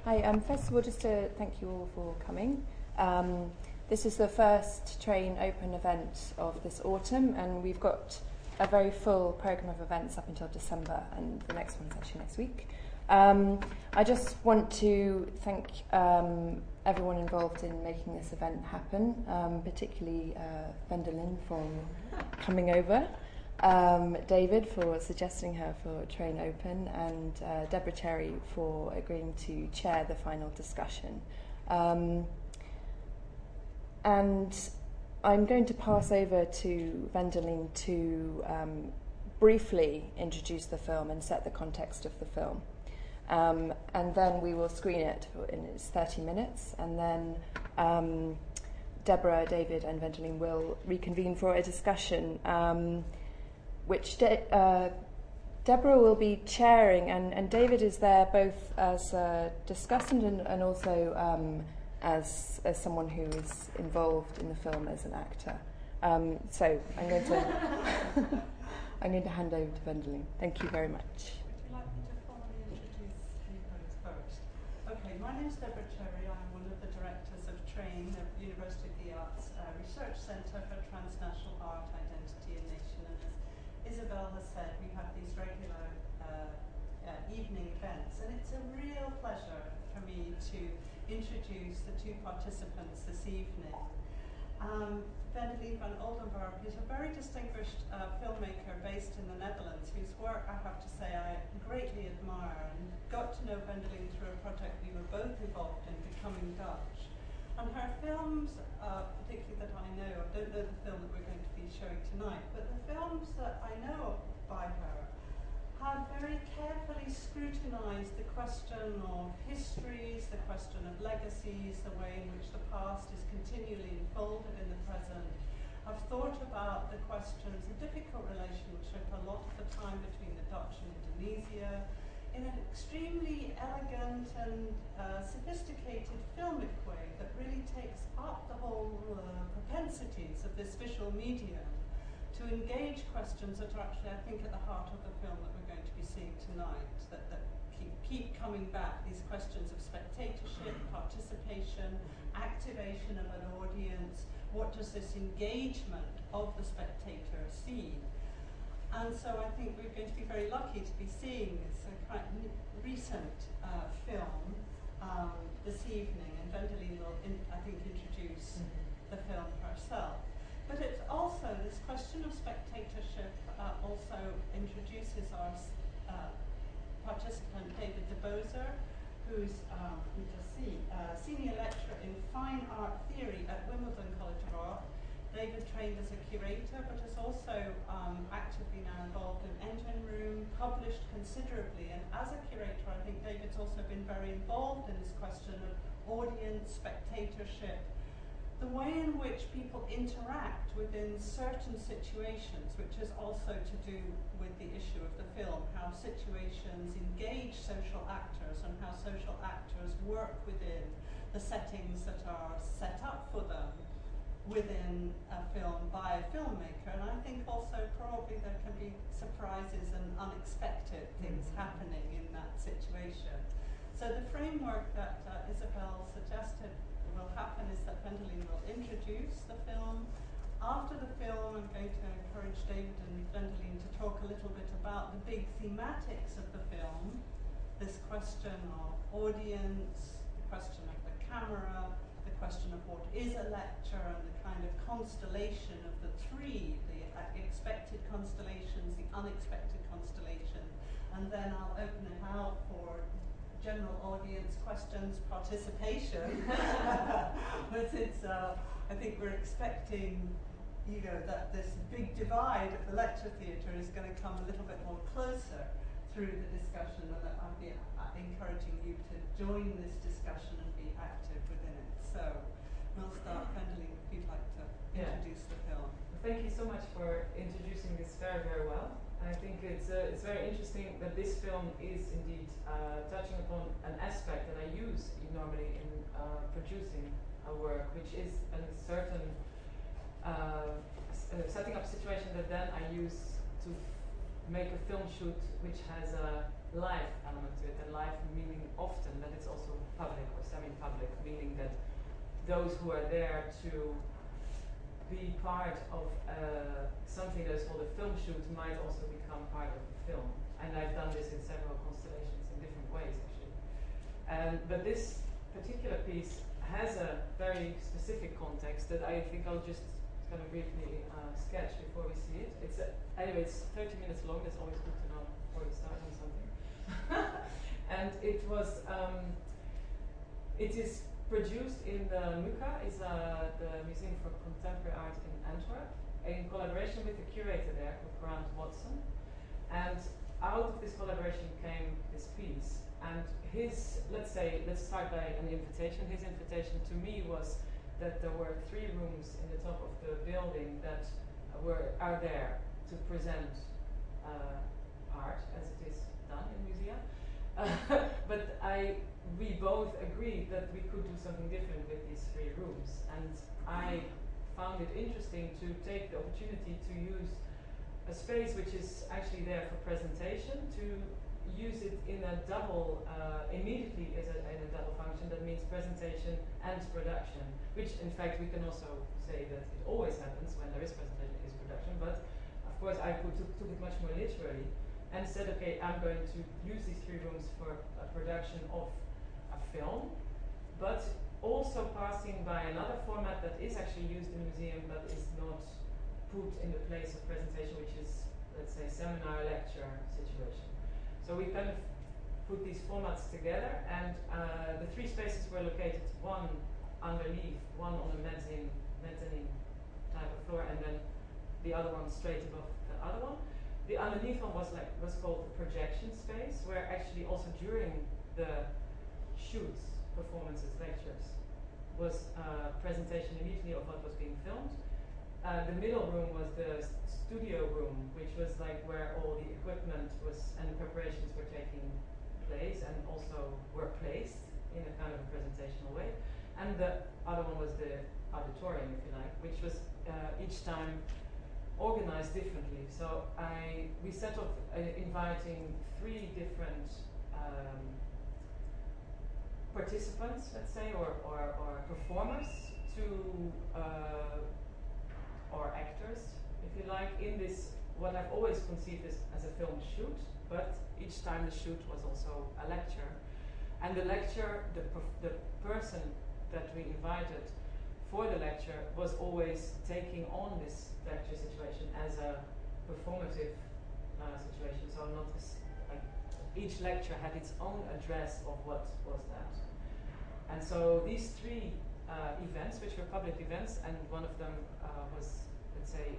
Hi, first of all, just to thank you all for coming. This is the first Train Open event of this autumn, and we've got a very full programme of events up until December, and the next one is actually next week. I just want to thank everyone involved in making this event happen, particularly Wendelin for coming over, David for suggesting her for Train Open, and Deborah Cherry for agreeing to chair the final discussion. And I'm going to pass over to Wendelin to briefly introduce the film and set the context of the film. And then we will screen it in its 30 minutes, and then Deborah, David and Wendelin will reconvene for a discussion, which Deborah will be chairing, and David is there both as a discussant and also as someone who is involved in the film as an actor. So I'm going to hand over to Wendelin. Thank you very much. Okay, my name is Deborah Cherry. I'm one of the directors of TRAIN, the University of the Arts Research Centre for Transnational Art, Identity and Nation. And as Isabel has said, we have these regular evening events, and it's a real pleasure for me to introduce the two participants this evening. Wendelin van Oldenburg is a very distinguished filmmaker based in the Netherlands, whose work I have to say I greatly admire, and got to know Wendelin through a project we were both involved in, Becoming Dutch. And her films, particularly that I know, I don't know the film that we're going to be showing tonight, but the films that I know of by her have very carefully scrutinized the question of histories, the question of legacies, the way in which the past is continually enfolded in the present. I've thought about the questions, the difficult relationship a lot of the time between the Dutch and Indonesia, in an extremely elegant and sophisticated filmic way that really takes up the whole propensities of this visual medium to engage questions that are actually, I think, at the heart of the film that we're going to be seeing tonight, that keep coming back, these questions of spectatorship, participation, activation of an audience. What does this engagement of the spectator see? And so I think we're going to be very lucky to be seeing this quite recent film this evening, and Wendelin will, I think, introduce the film herself. But it's also, this question of spectatorship also introduces our participant, David de Bozer, who's senior lecturer in fine art theory at Wimbledon College of Art. David trained as a curator, but is also actively now involved in Engine Room, published considerably, and as a curator, I think David's also been very involved in this question of audience, spectatorship, the way in which people interact within certain situations, which is also to do with the issue of the film, how situations engage social actors and how social actors work within the settings that are set up for them within a film by a filmmaker. And I think also probably there can be surprises and unexpected things happening in that situation. So the framework that Isabel suggested will happen is that Wendelin will introduce the film. After the film, I'm going to encourage David and Wendelin to talk a little bit about the big thematics of the film, this question of audience, the question of the camera, the question of what is a lecture, and the kind of constellation of the three, the expected constellations, the unexpected constellation, and then I'll open it out for general audience questions, participation. But it's, I think we're expecting, that this big divide of the lecture theatre is going to come a little bit more closer through the discussion, and that I'll be encouraging you to join this discussion and be active within it. So we'll start, Wendelin, if you'd like to introduce the film. Thank you so much for introducing this very, very well. I think it's very interesting that this film is indeed touching upon an aspect that I use normally in producing a work, which is a certain setting up situation that then I use to make a film shoot which has a live element to it, and live meaning often that it's also public or semi-public, meaning that those who are there to be part of something that is called a film shoot might also become part of the film. And I've done this in several constellations in different ways, actually. But this particular piece has a very specific context that I think I'll just kind of briefly sketch before we see it. Anyway, it's 30 minutes long. That's always good to know before you start on something. And it is produced in the MUCA, is the Museum for Contemporary Art in Antwerp, in collaboration with the curator there, called Grant Watson. And out of this collaboration came this piece. And let's start by an invitation. His invitation to me was that there were 3 rooms in the top of the building that are there to present art as it is done in musea. But we both agreed that we could do something different with these 3 rooms. And I found it interesting to take the opportunity to use a space which is actually there for presentation, to use it in a double, immediately in a double function. That means presentation and production, which in fact we can also say that it always happens when there is presentation, is production. But of course I took it much more literally and said, okay, I'm going to use these 3 rooms for a production of a film, but also passing by another format that is actually used in the museum but is not put in the place of presentation, which is, let's say, seminar lecture situation. So we kind of put these formats together, and the 3 spaces were located, one underneath, one on a mezzanine type of floor, and then the other one straight above the other one. The underneath one was called the projection space, where actually also during the shoots, performances, lectures, was presentation immediately of what was being filmed. The middle room was the studio room, which was like where all the equipment was and the preparations were taking place and also were placed in a kind of a presentational way. And the other one was the auditorium, if you like, which was each time organized differently. So we set off inviting 3 different participants, let's say, or performers or actors, if you like, in this, what I've always conceived as a film shoot, but each time the shoot was also a lecture. And the lecture, the person that we invited for the lecture was always taking on this lecture situation as a performative situation. So not like each lecture had its own address of what was that. And so these 3 events, which were public events, and one of them was, let's say,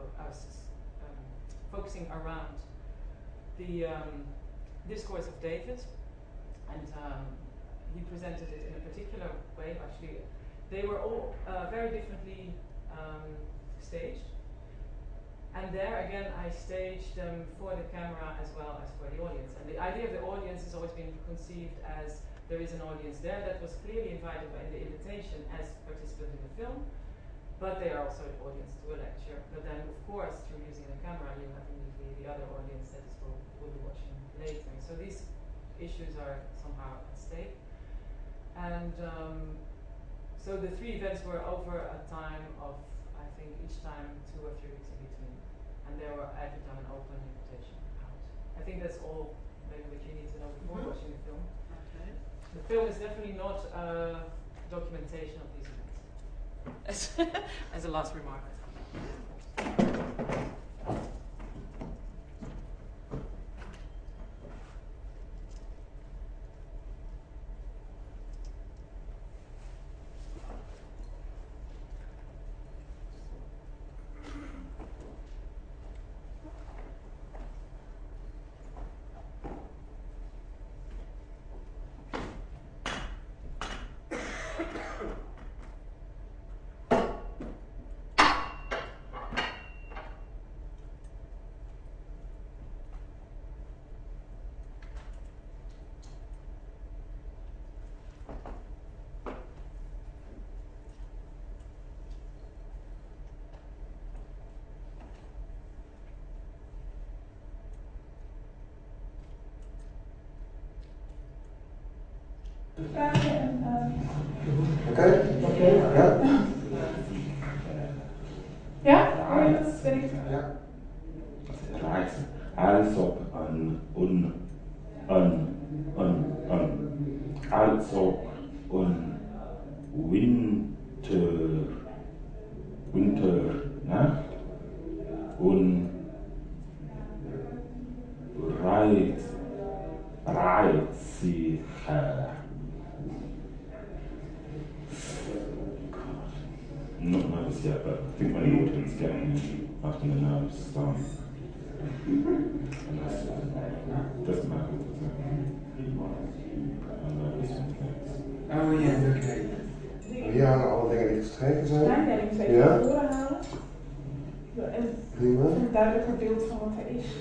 focusing around the discourse of David, and he presented it in a particular way. Actually, they were all very differently staged. And there again, I staged them for the camera as well as for the audience. And the idea of the audience has always been conceived as there is an audience there that was clearly invited by the invitation as participant in the film, but they are also an audience to a lecture. But then, of course, through using the camera, you have immediately the other audience that will be watching later. So these issues are somehow at stake. And so the 3 events were over a time of, I think, each time 2 or 3 weeks in between. And they were every time an open invitation out. I think that's all maybe what you need to know before watching the film. Okay. The film is definitely not a documentation of these events. As a last remark. vragen en... Oké? Ja. Ja? Hoor je dat? Ben ik... Ja. Reizen. Als ob als ob Winternacht und Reitsicher. Not nervous yet, but I think my audience getting after the nerves start. Doesn't matter. I'm nervous and things. Oh ja, oké. Hier hangen alle dingen die gestreken zijn. Mijn denk ik even naar voren halen. En Prima. een duidelijker beeld van wat er is.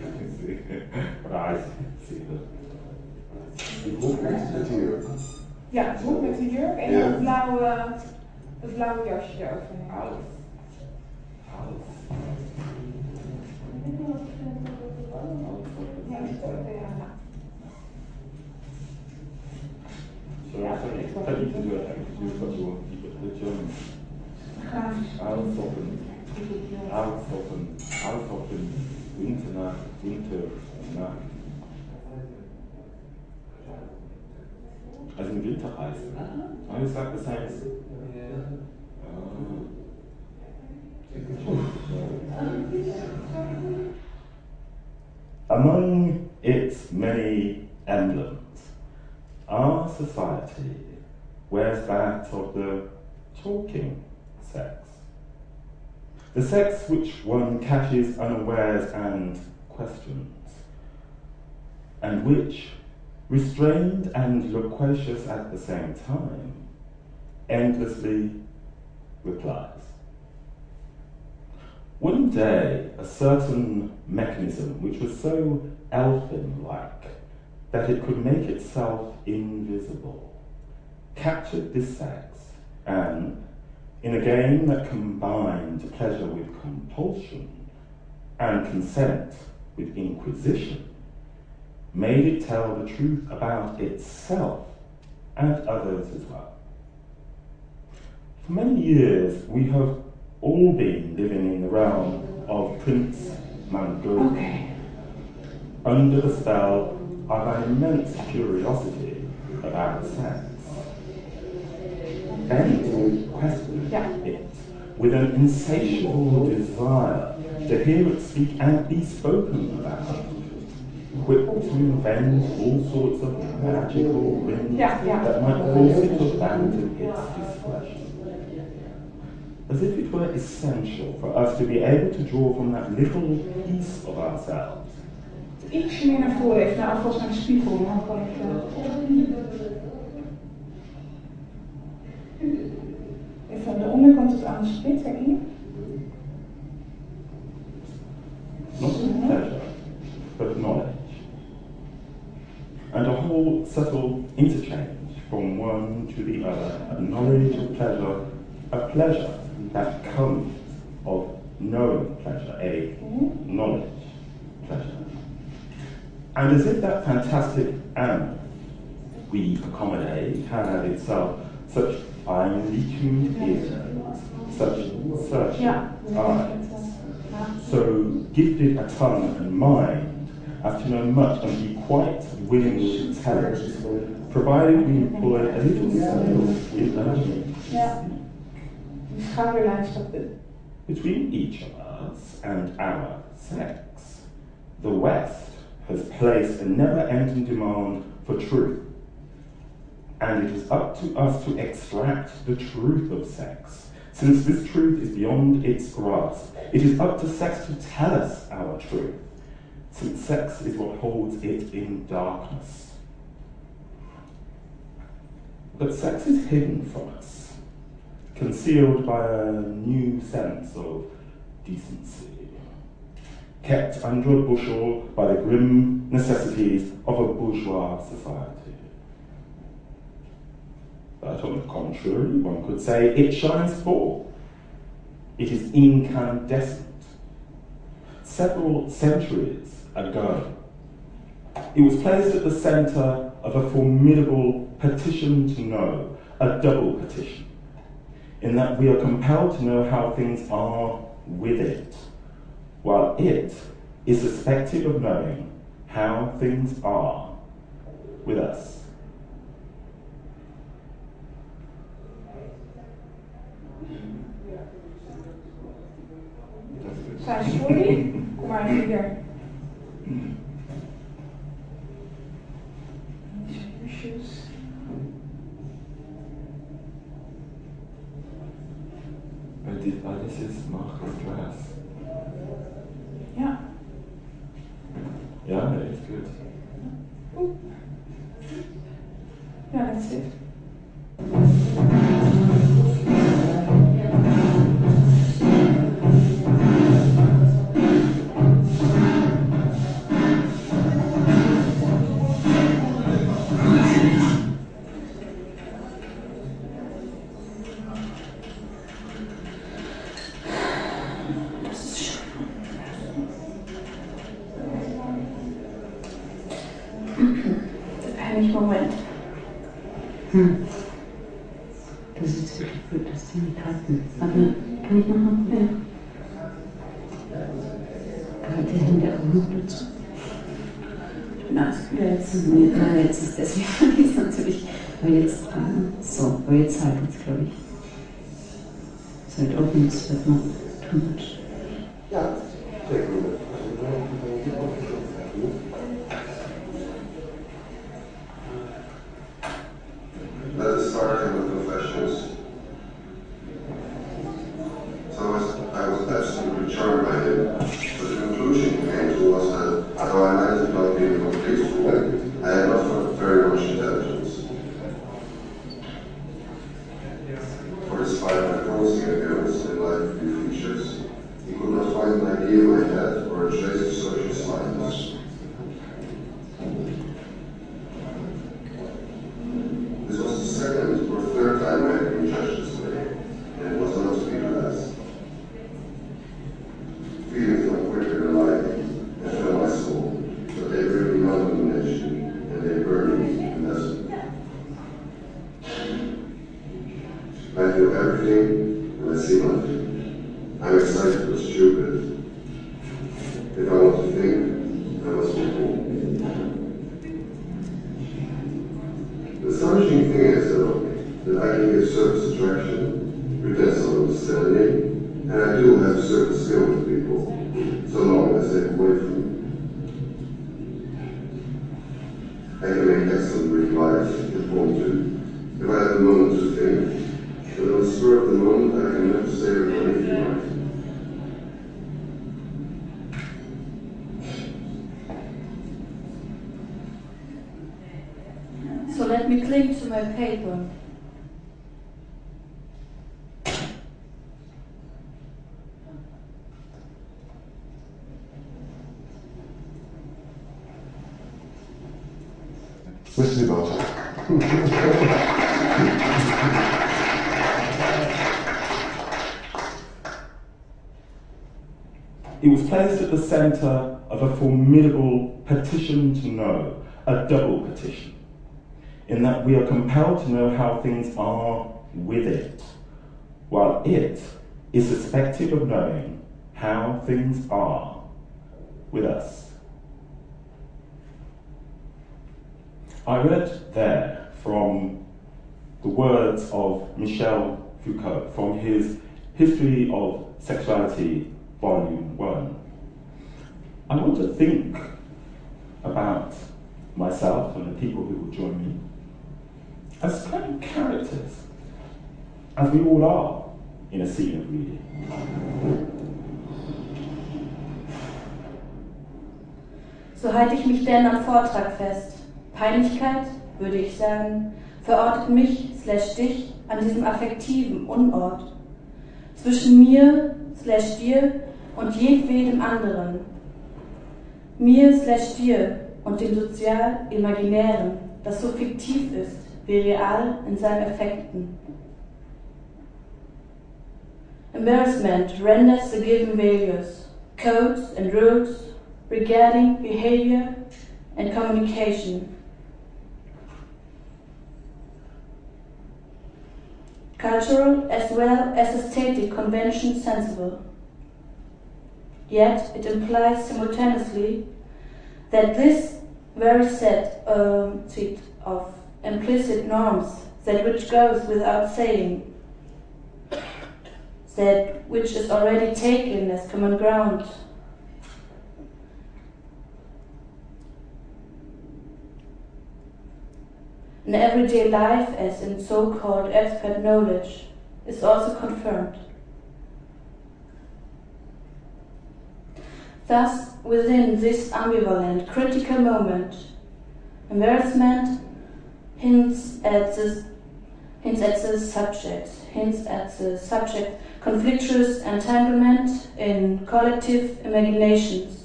Reitsicher. Die broek met die jurk. Ja, het broek met de jurk en het blauwe jasje eroverheen. Alles. Ja, dat is ook weer aan. So I think you can do it. I think you do what the German. Alles offen, Winternacht. Also im Winterreisen. Habe ich gesagt, das heißt. Among its many emblems, our society wears that of the talking sex. The sex which one catches unawares and questions, and which, restrained and loquacious at the same time, endlessly replies. One day, a certain mechanism which was so elfin-like that it could make itself invisible captured this sex and, in a game that combined pleasure with compulsion and consent with inquisition, made it tell the truth about itself and others as well. For many years, we have all been living in the realm of Prince Mangoku, under the spell of an immense curiosity about sex. Bent questioned it with an insatiable desire to hear it speak and be spoken about, quick to invent all sorts of magical rings that might force it to abandon its discretion. As if it were essential for us to be able to draw from that little piece of ourselves. Ietsje meer naar voren, even naar alvast naar de spiegel, dan kan ik... Even aan de onderkant tot aan de split, herken je? Not pleasure, but knowledge. And a whole subtle interchange from one to the other, a knowledge of pleasure, a pleasure that comes of knowing pleasure, a knowledge pleasure. And as if that fantastic and we accommodate had itself such finely tuned ears, such searching eyes, so gifted a tongue and mind as to know much and be quite willing to tell it, provided we employ a little skill in learning. Between each of us and our sex, the West has placed a never-ending demand for truth. And it is up to us to extract the truth of sex, since this truth is beyond its grasp. It is up to sex to tell us our truth, since sex is what holds it in darkness. But sex is hidden from us, concealed by a new sense of decency, kept under a bushel by the grim necessities of a bourgeois society. But on the contrary, one could say it shines forth. It is incandescent. Several centuries ago, It was placed at the centre of a formidable petition to know, a double petition, in that we are compelled to know how things are with it, while it is suspected of knowing how things are with us. Fast forwarding? Kom maar even hier. Shoes. Dit alles is maar glas. Ja. Ja, dat is goed. Ja, dat is het. Moment. Das ist wirklich gut, dass die nicht halten. Aber kann ich machen? Ja. Halt die Hände auch noch dazu. Ich bin ausgesetzt. Ja, jetzt ist das wieder natürlich. Aber jetzt, so, aber jetzt halten es, glaube ich. Seit offen ist, wird noch too much. Ja, sehr gut. Let us start with confessions. So I was absolutely charmed by him, but the conclusion he came to was that though I might have not been complete, I had not very much intelligence. For despite my promising appearance and lively features, he could not find an idea in my head or a trace of social slightness. This was the second or third time I had been judged this way, and it was not to be less. Feelings went quicker than lightning and fill my soul, but they bring me no illumination, and they burn me in lesson. I feel everything, and I see nothing. I'm excited but stupid. If I want to think, I must be fool. The astonishing thing is, though, that I can give surface attraction, pretend some understanding, and I do have a certain skill with people, so long as they're away from me. I can make excellent replies if want to, if I have a moment to think, but on the spur of the moment I can never say anything right. So let me cling to my paper. Wist u dat? It was placed at the centre of a formidable petition to know, a double petition, in that we are compelled to know how things are with it, while it is suspected of knowing how things are with us. I read there from the words of Michel Foucault from his History of Sexuality, Volume 1. I want to think about myself and the people who will join me as kind of characters, as we all are in a scene of reading. So halte ich mich denn am Vortrag fest. Peinlichkeit, würde ich sagen, verortet mich/dich an diesem affektiven Unort. Zwischen mir/dir und jedwedem anderen. Mir/dir und dem sozial-imaginären, das so fiktiv ist, wie real in seinen Effekten. Embarrassment renders the given values, codes and rules regarding behavior and communication. Cultural as well as aesthetic convention sensible. Yet it implies simultaneously that this very set of implicit norms, that which goes without saying, that which is already taken as common ground, in everyday life as in so-called expert knowledge, is also confirmed. Thus, within this ambivalent, critical moment, embarrassment hints at the subject, conflictuous entanglement in collective imaginations.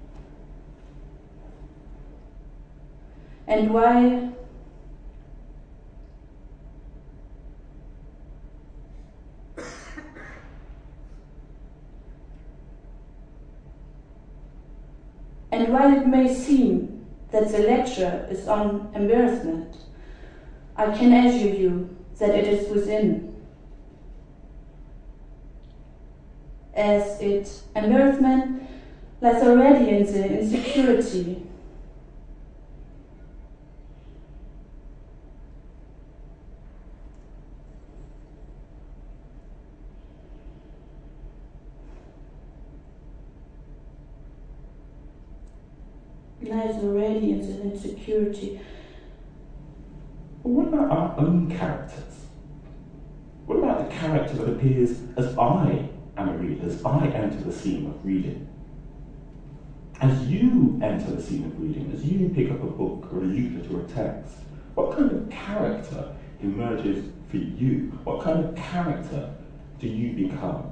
And while it may seem that the lecture is on embarrassment, I can assure you that it is within. As embarrassment lies already in the insecurity. Lies already in the insecurity. What about our own characters? What about the character that appears as I am a reader, as I enter the scene of reading? As you enter the scene of reading, as you pick up a book or a leaflet or a text, what kind of character emerges for you? What kind of character do you become?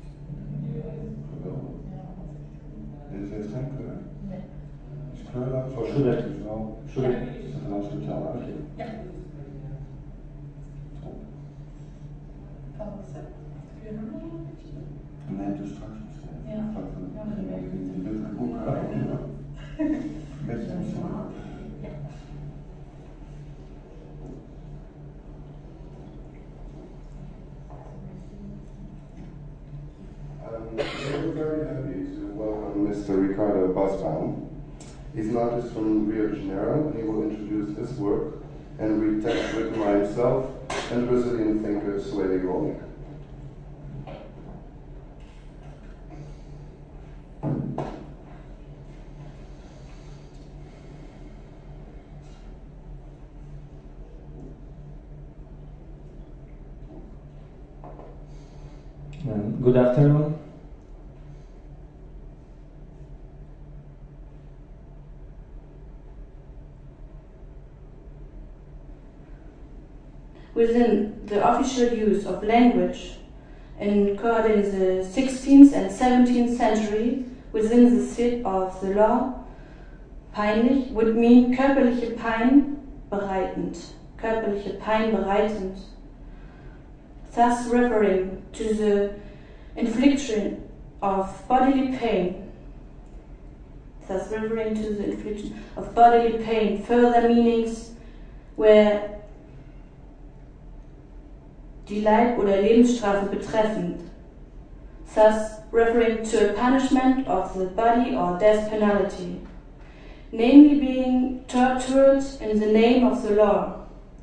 Should I? Nee, dus straks. Ja. Dit boek met We're very happy to welcome Mr. Ricardo Basbaum. He's an artist from Rio de Janeiro, and he will introduce his work and read text written by himself and Brazilian thinker Sueli Rolling. Good afternoon. Within the official use of language in the 16th and 17th century, within the seat of the law, peinlich would mean körperliche Pein bereitend, thus referring to the infliction of bodily pain. Further meanings where die Leib- oder Lebensstrafe betreffend, thus referring to a punishment of the body or death penalty, namely being tortured in the name of the law.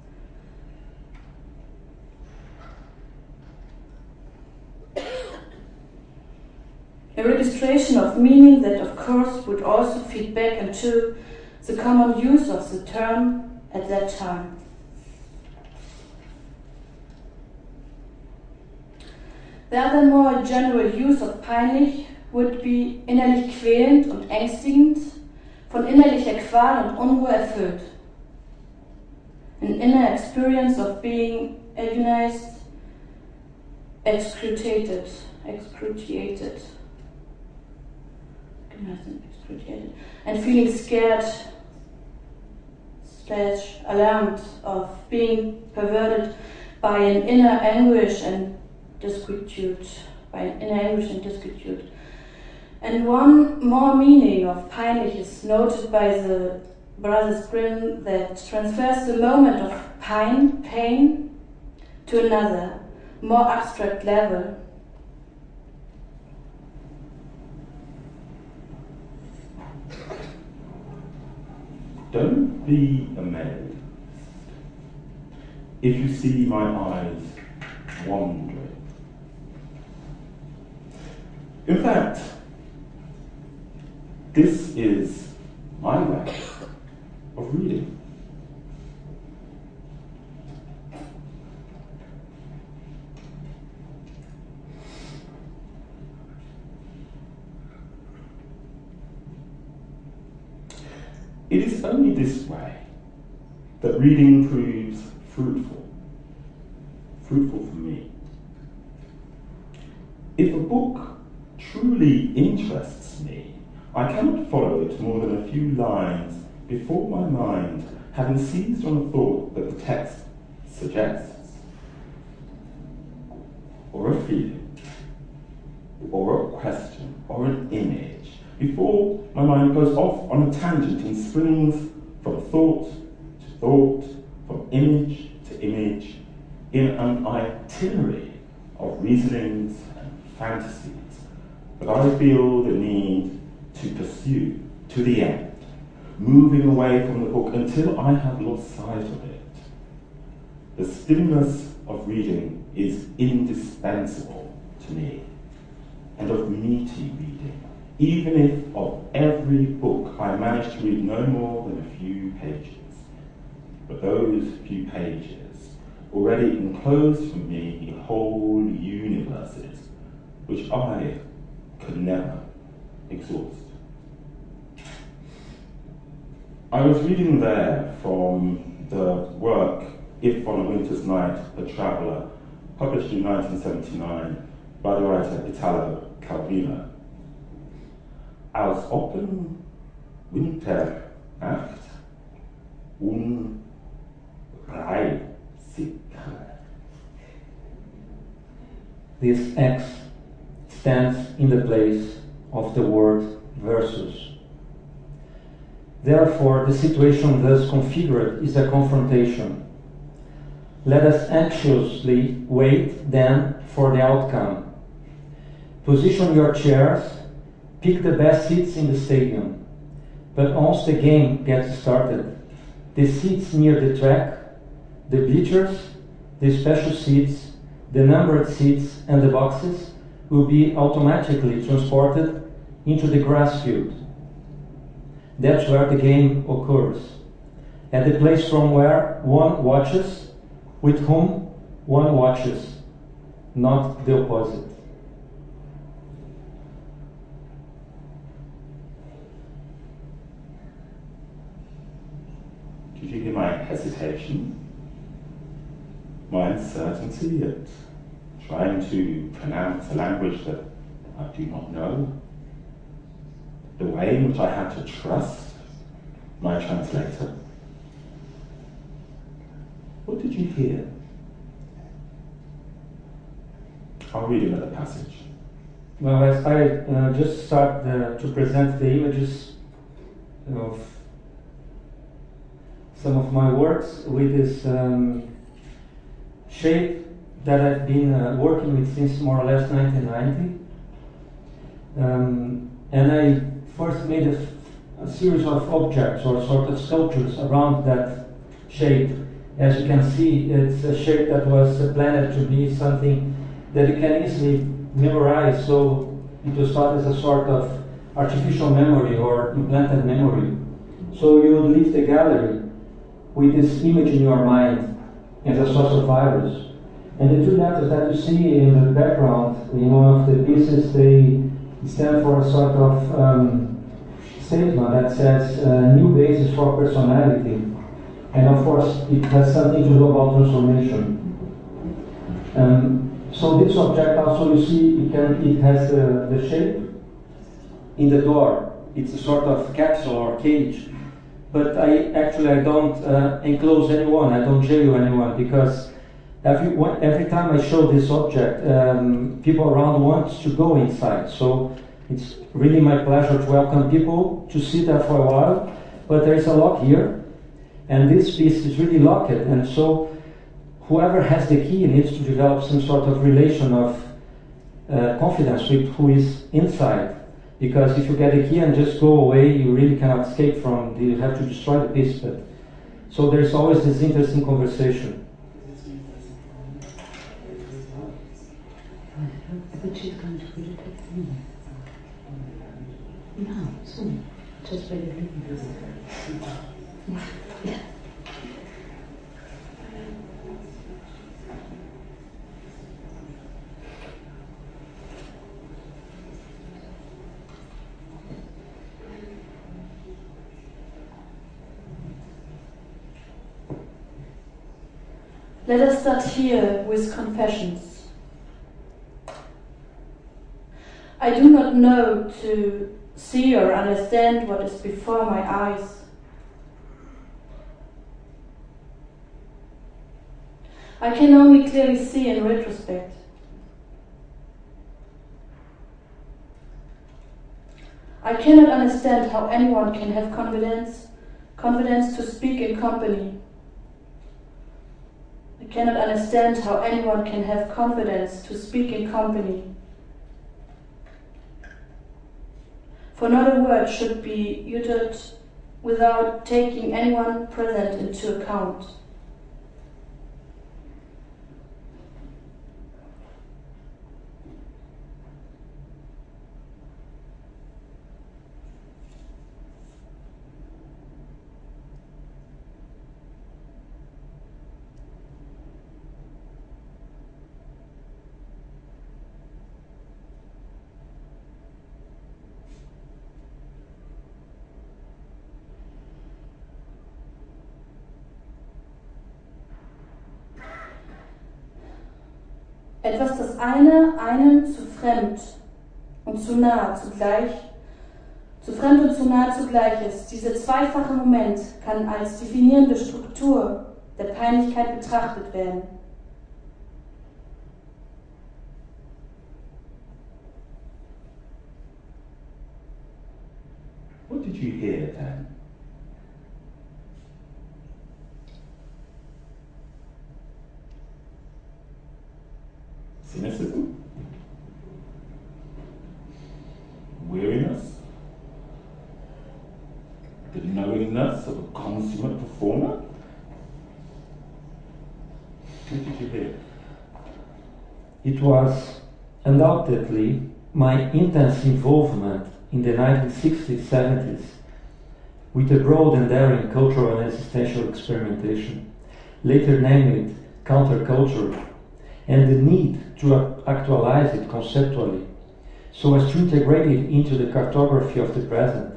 A registration of meaning that of course would also feed back into the common use of the term at that time. The other more general use of peinlich would be innerlich quälend und ängstigend, von innerlicher Qual und Unruhe erfüllt. An inner experience of being agonized, excruciated, and feeling scared / alarmed of being perverted by an inner anguish and disquietude. And one more meaning of peinlich is noted by the Brothers Grimm that transfers the moment of pain, to another, more abstract level. Don't be amazed if you see my eyes wandering. In fact, this is my way of reading. It is only this way that reading proves fruitful for me. If a book truly interests me, I cannot follow it more than a few lines before my mind, having seized on a thought that the text suggests, or a feeling, or a question, or an image, before my mind goes off on a tangent and springs from thought to thought, from image to image, in an itinerary of reasonings and fantasies that I feel the need to pursue to the end, moving away from the book until I have lost sight of it. The stillness of reading is indispensable to me, and of meaty reading, even if of every book I manage to read no more than a few pages. But those few pages already enclosed for me whole universes which I could never exhaust. I was reading there from the work If on a Winter's Night, a Traveller, published in 1979 by the writer Italo Calvino. Als open Winternacht unreizig. This X stands in the place of the word versus. Therefore, the situation thus configured is a confrontation. Let us anxiously wait then for the outcome. Position your chairs, pick the best seats in the stadium. But once the game gets started, the seats near the track, the bleachers, the special seats, the numbered seats and the boxes will be automatically transported into the grass field. That's where the game occurs, at the place from where one watches, with whom one watches, not the opposite. Did you hear my hesitation? My uncertainty at trying to pronounce a language that I do not know? The way in which I had to trust my translator? What did you hear? I'll read another passage. Well, as I just start to present the images of some of my works with this shape that I've been working with since more or less 1990. And I first made a series of objects or sort of sculptures around that shape. As you can see, it's a shape that was planned to be something that you can easily memorize, so it was thought as a sort of artificial memory or implanted memory. So you would leave the gallery with this image in your mind as a source of virus. And the two letters that you see in the background, in one of the pieces, they stand for a sort of statement that says new basis for personality. And of course, it has something to do about transformation. So this object also, you see, it has the shape in the door. It's a sort of capsule or cage. But I don't enclose anyone, I don't jail anyone, because every time I show this object, people around want to go inside. So it's really my pleasure to welcome people to sit there for a while, but there is a lock here, and this piece is really locked, and so whoever has the key needs to develop some sort of relation of confidence with who is inside, because if you get the key and just go away, you really cannot escape from, you have to destroy the piece. But so there's always this interesting conversation. But she's going to put it at me. No, soon. Just ready to do this. Yeah. Let us start here with confessions. I do not know to see or understand what is before my eyes. I can only clearly see in retrospect. I cannot understand how anyone can have confidence to speak in company. I cannot understand how anyone can have confidence to speak in company. For not a word should be uttered without taking anyone present into account. Etwas, das einem zu fremd und zu nah zugleich, zu fremd und zu nah zugleich ist. Dieser zweifache Moment kann als definierende Struktur der Peinlichkeit betrachtet werden. What did you hear then? Cynicism? Weariness? The knowingness of a consummate performer? What did you hear? It was undoubtedly my intense involvement in the 1960s, 70s with a broad and daring cultural and existential experimentation, later named it counterculture, and the need to actualize it conceptually so as to integrate it into the cartography of the present.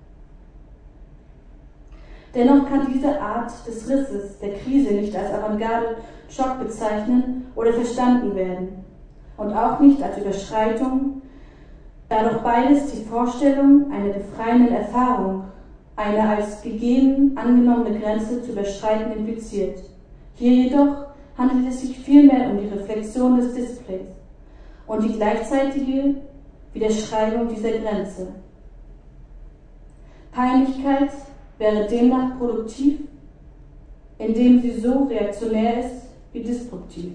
Dennoch kann diese Art des Risses, der Krise, nicht als Avantgarde-Schock bezeichnen oder verstanden werden und auch nicht als Überschreitung, da doch beides die Vorstellung einer befreienden Erfahrung, eine als gegeben angenommene Grenze zu überschreiten impliziert. Hier jedoch handelt es sich vielmehr um die Reflexion des Displays und die gleichzeitige Widerschreibung dieser Grenze. Peinlichkeit wäre demnach produktiv, indem sie so reaktionär ist wie destruktiv.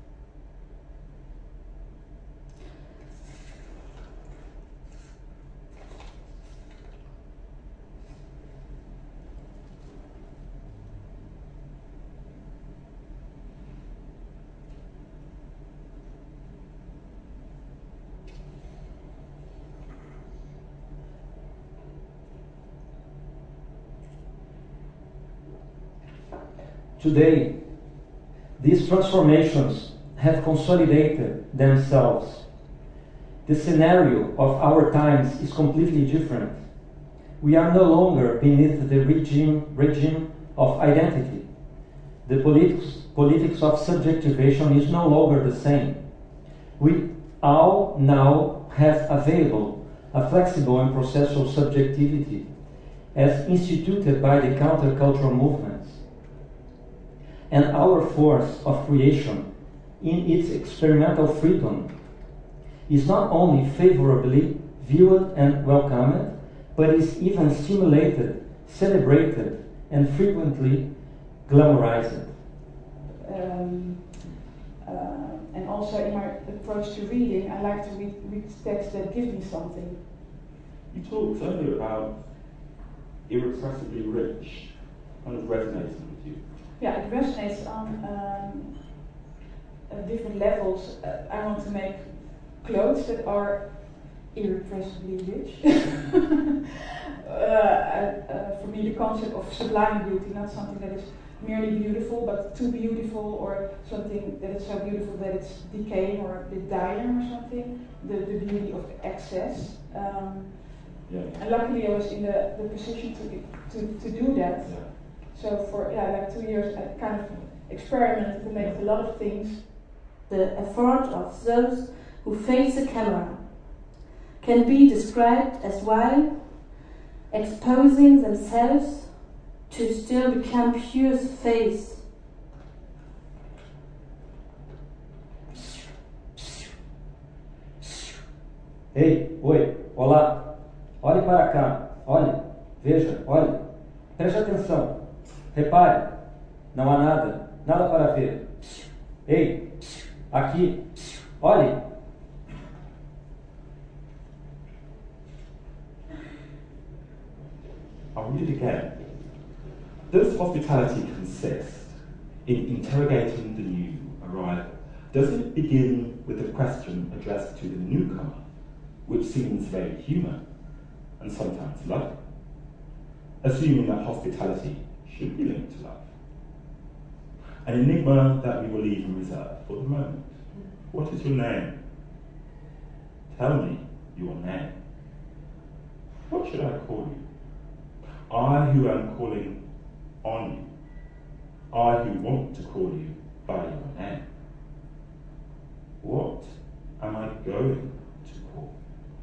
Today, these transformations have consolidated themselves. The scenario of our times is completely different. We are no longer beneath the regime of identity. The politics of subjectivation is no longer the same. We all now have available a flexible and processual subjectivity as instituted by the countercultural movements. And our force of creation in its experimental freedom is not only favorably viewed and welcomed, but is even stimulated celebrated, and frequently glamorized. And also in my approach to reading, I like to read texts that give me something. You talked earlier about irrepressibly rich, kind of resonating with you. Yeah, it resonates on different levels. I want to make clothes that are irrepressibly rich. For me, the concept of sublime beauty, not something that is merely beautiful, but too beautiful, or something that is so beautiful that it's decaying or a bit dying or something. The beauty of excess. And luckily, I was in the position to do that. Yeah. So for like 2 years, I kind of experimented to make a lot of things. The effort of those who face the camera can be described as while exposing themselves to still become pure face. Ei, oi, olá, olhe para cá, olhe, veja, olhe, preste atenção, repare, não há nada, nada para ver. Ei, aqui, olhe. I'll read it again. Does hospitality consist in interrogating the new arrival? Does it begin with a question addressed to the newcomer, which seems very human and sometimes loving, assuming that hospitality should be linked to love? An enigma that we will leave in reserve for the moment. What is your name? Tell me your name. What should I call you? I who am calling on you. I who want to call you by your name. What am I going to call?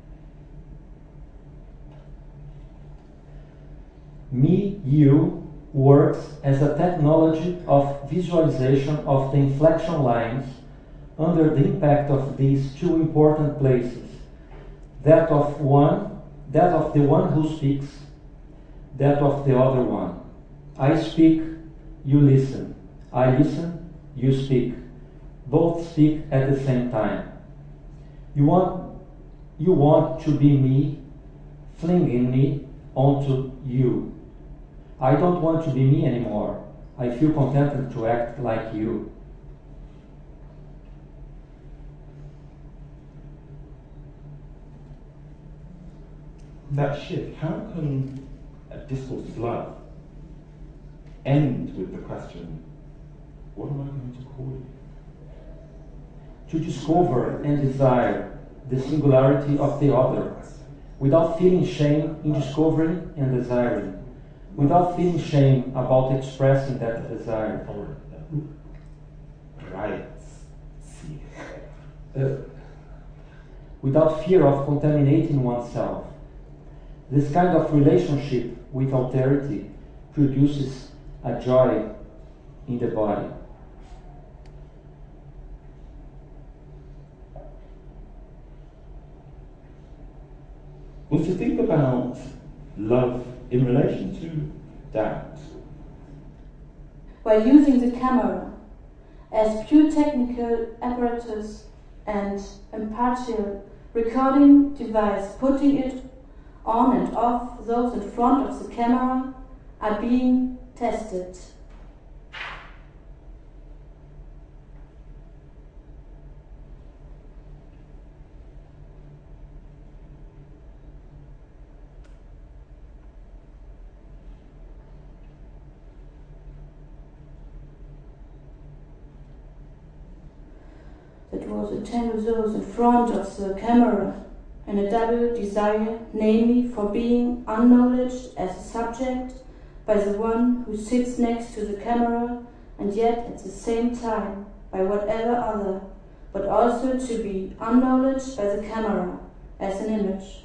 Me, you works as a technology of visualization of the inflection lines under the impact of these two important places, that of the one who speaks, that of the other one. I speak, you listen. I listen, you speak. Both speak at the same time. You want to be me, flinging me onto you. I don't want to be me anymore. I feel contented to act like you. That shift, how can a discourse of love end with the question, what am I going to call you? To discover and desire the singularity of the other, without feeling shame in discovering and desiring, without feeling shame about expressing that desire. Right. Without fear of contaminating oneself. This kind of relationship with alterity produces a joy in the body. Was to think about love in relation to doubt. While using the camera as pure technical apparatus and impartial recording device, putting it on and off, those in front of the camera are being tested. That was attend those in front of the camera and a double desire, namely for being acknowledged as a subject by the one who sits next to the camera, and yet at the same time by whatever other, but also to be acknowledged by the camera as an image.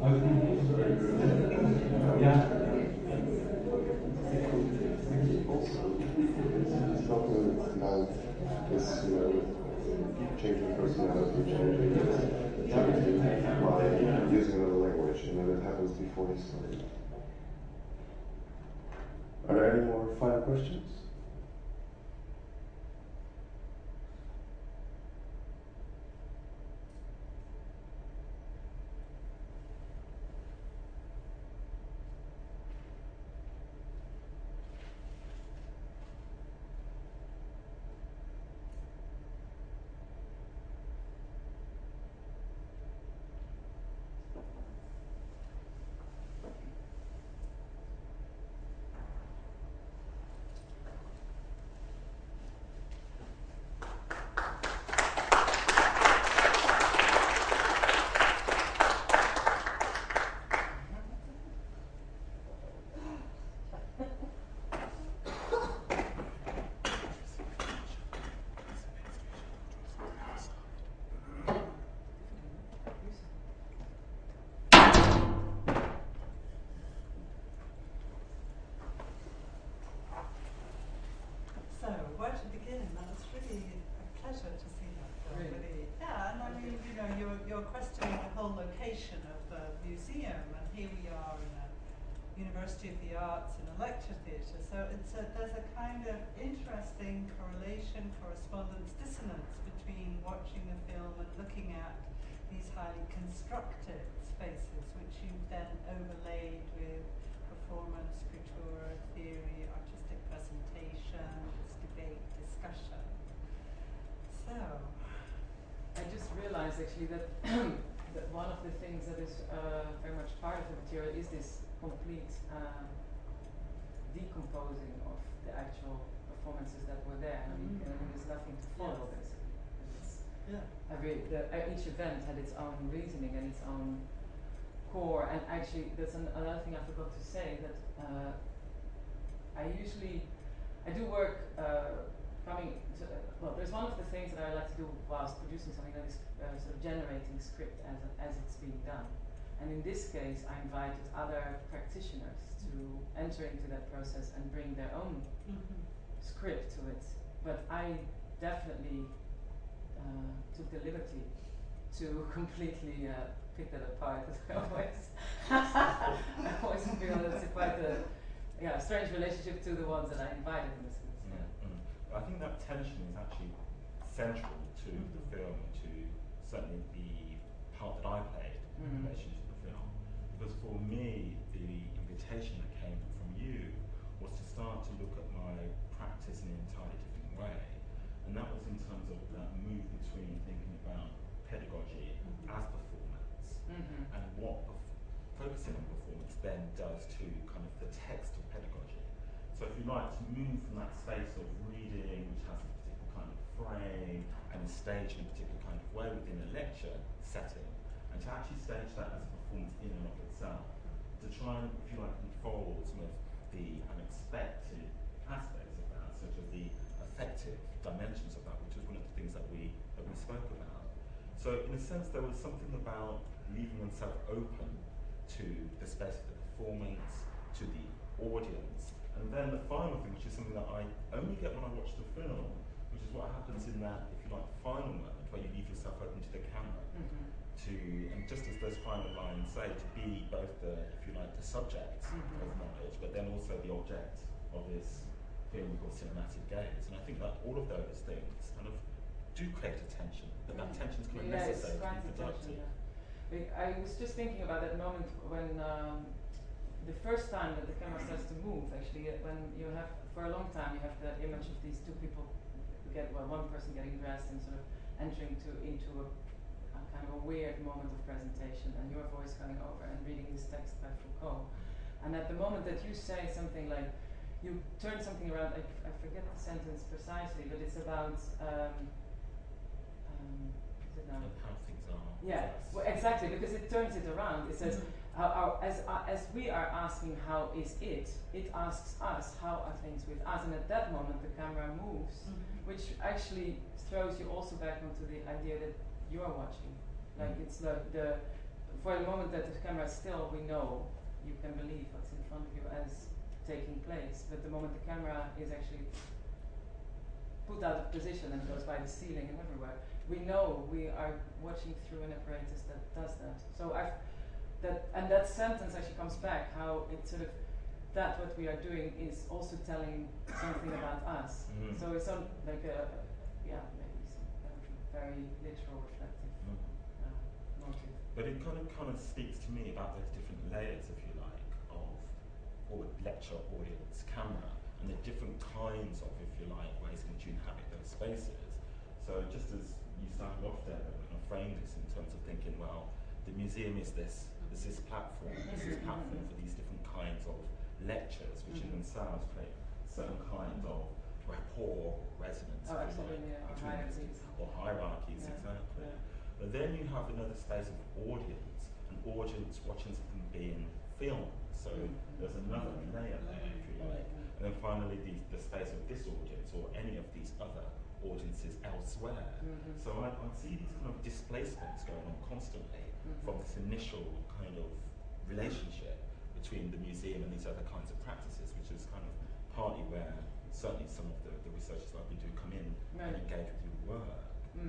Yeah. It's talking about this, changing personality, changing activity by using another language, and then it happens before he started. Are there any more final questions? So, where to begin? That was really a pleasure to see that film. Really. Yeah, and I mean, you're questioning the whole location of the museum, and here we are in a University of the Arts in a lecture theatre. So there's a kind of interesting correlation, correspondence, dissonance between watching the film and looking at these highly constructed spaces, which you've then overlaid with performance, scriptura, theory, artistic presentations, debate, discussion. So, I just realized actually that that one of the things that is very much part of the material is this complete decomposing of the actual performances that were there. I mean, there's nothing to follow basically. Each event had its own reasoning and its own core. And actually, that's another thing I forgot to say, that I do work there's one of the things that I like to do whilst producing something, that is sort of generating script as it's being done. And in this case, I invited other practitioners to enter into that process and bring their own script to it. But I definitely took the liberty to completely pick that apart. I always feel it's quite a strange relationship to the ones that I invited in this sense. I think that tension is actually central to the film, to certainly the part that I played in relation to the film. Because for me, the invitation that came from you was to start to look at my practice in an entirely different way. And that was in terms of that move between thinking about pedagogy as performance and what focusing on performance then does to kind of the text of pedagogy. So if you like, to move from that space of reading, which has a particular kind of frame and is staged in a particular kind of way within a lecture setting, and to actually stage that as a performance in and of itself, to try and, if you like, unfold some of the unexpected aspects of that, such as the affective dimensions of that, which was one of the things that we spoke about. So in a sense, there was something about leaving oneself open to the space of the performance, to the audience. And then the final thing, which is something that I only get when I watch the film, which is what happens in that, if you like, final moment where you leave yourself open to the camera, and just as those final lines say, to be both the, if you like, the subject of knowledge, but then also the object of this film called cinematic gaze. And I think that all of those things kind of do create a tension, but that tension is kind of necessary to be productive. I was just thinking about that moment when the first time that the camera starts to move, actually, when you have, for a long time, you have the image of these two people, one person getting dressed and sort of entering into a kind of a weird moment of presentation, and your voice coming over and reading this text by Foucault. And at the moment that you say something like, you turn something around, I forget the sentence precisely, but it's about, is it now? How things are. Yeah, well, exactly, because it turns it around. It says, as we are asking how is it asks us how are things with us, and at that moment the camera moves, which actually throws you also back onto the idea that you are watching. Like it's the for the moment that the camera is still, we know you can believe what's in front of you as taking place. But the moment the camera is actually put out of position and goes by the ceiling and everywhere, we know we are watching through an apparatus that does that. So that sentence actually comes back, how it sort of, that what we are doing is also telling something about us. Mm. So it's not like maybe some very literal, reflective motive. But it kind of speaks to me about those different layers, if you like, of forward lecture, audience, camera, and the different kinds of, if you like, ways in which you inhabit those spaces. So just as you started off there, and I framed this in terms of thinking, well, the museum is this platform for these different kinds of lectures, which in themselves create certain kind of rapport, resonance, or hierarchies, exactly. Yeah. But then you have another space of audience, an audience watching something being filmed. So there's another layer there, if you like. And then finally, the space of this audience or any of these other audiences elsewhere. So I see these kind of displacements going on constantly from this initial kind of relationship between the museum and these other kinds of practices, which is kind of partly where certainly some of the researchers like we do come in and engage with your work.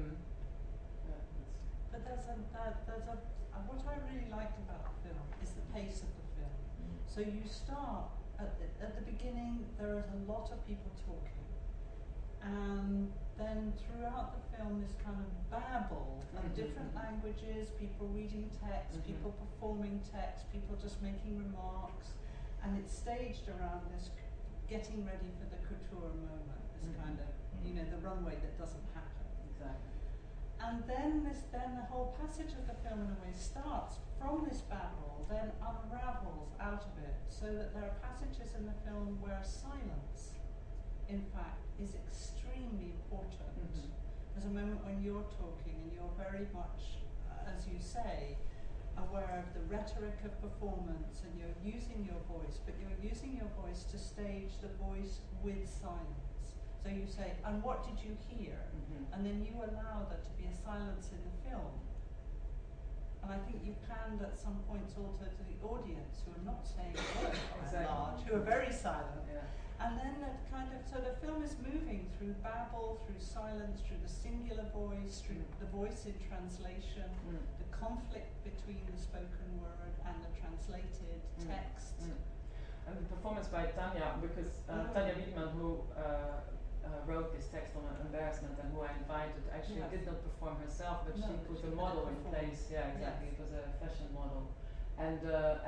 But what I really liked about the film is the pace of the film. So you start at the beginning, there is a lot of people talking, and then throughout the film, this kind of babble of different languages, people reading text, people performing text, people just making remarks, and it's staged around this getting ready for the couture moment, this kind of, the runway that doesn't happen. Exactly. And then the whole passage of the film in a way starts from this babble, then unravels out of it, so that there are passages in the film where silence, in fact, is extremely important. There's a moment when you're talking and you're very much, as you say, aware of the rhetoric of performance, and you're using your voice, but you're using your voice to stage the voice with silence. So you say, and what did you hear? And then you allow there to be a silence in the film. And I think you panned at some points also to the audience, who are not saying words by and large, who are very silent. And then that kind of, so the film is moving through babble, through silence, through the singular voice, through the voice in translation, the conflict between the spoken word and the translated text. And the performance by Tanja, because Tanja Wiedmann, who wrote this text on embarrassment and who I invited, actually did not perform herself, but she put a model in place. Yeah, exactly. It was a fashion model, and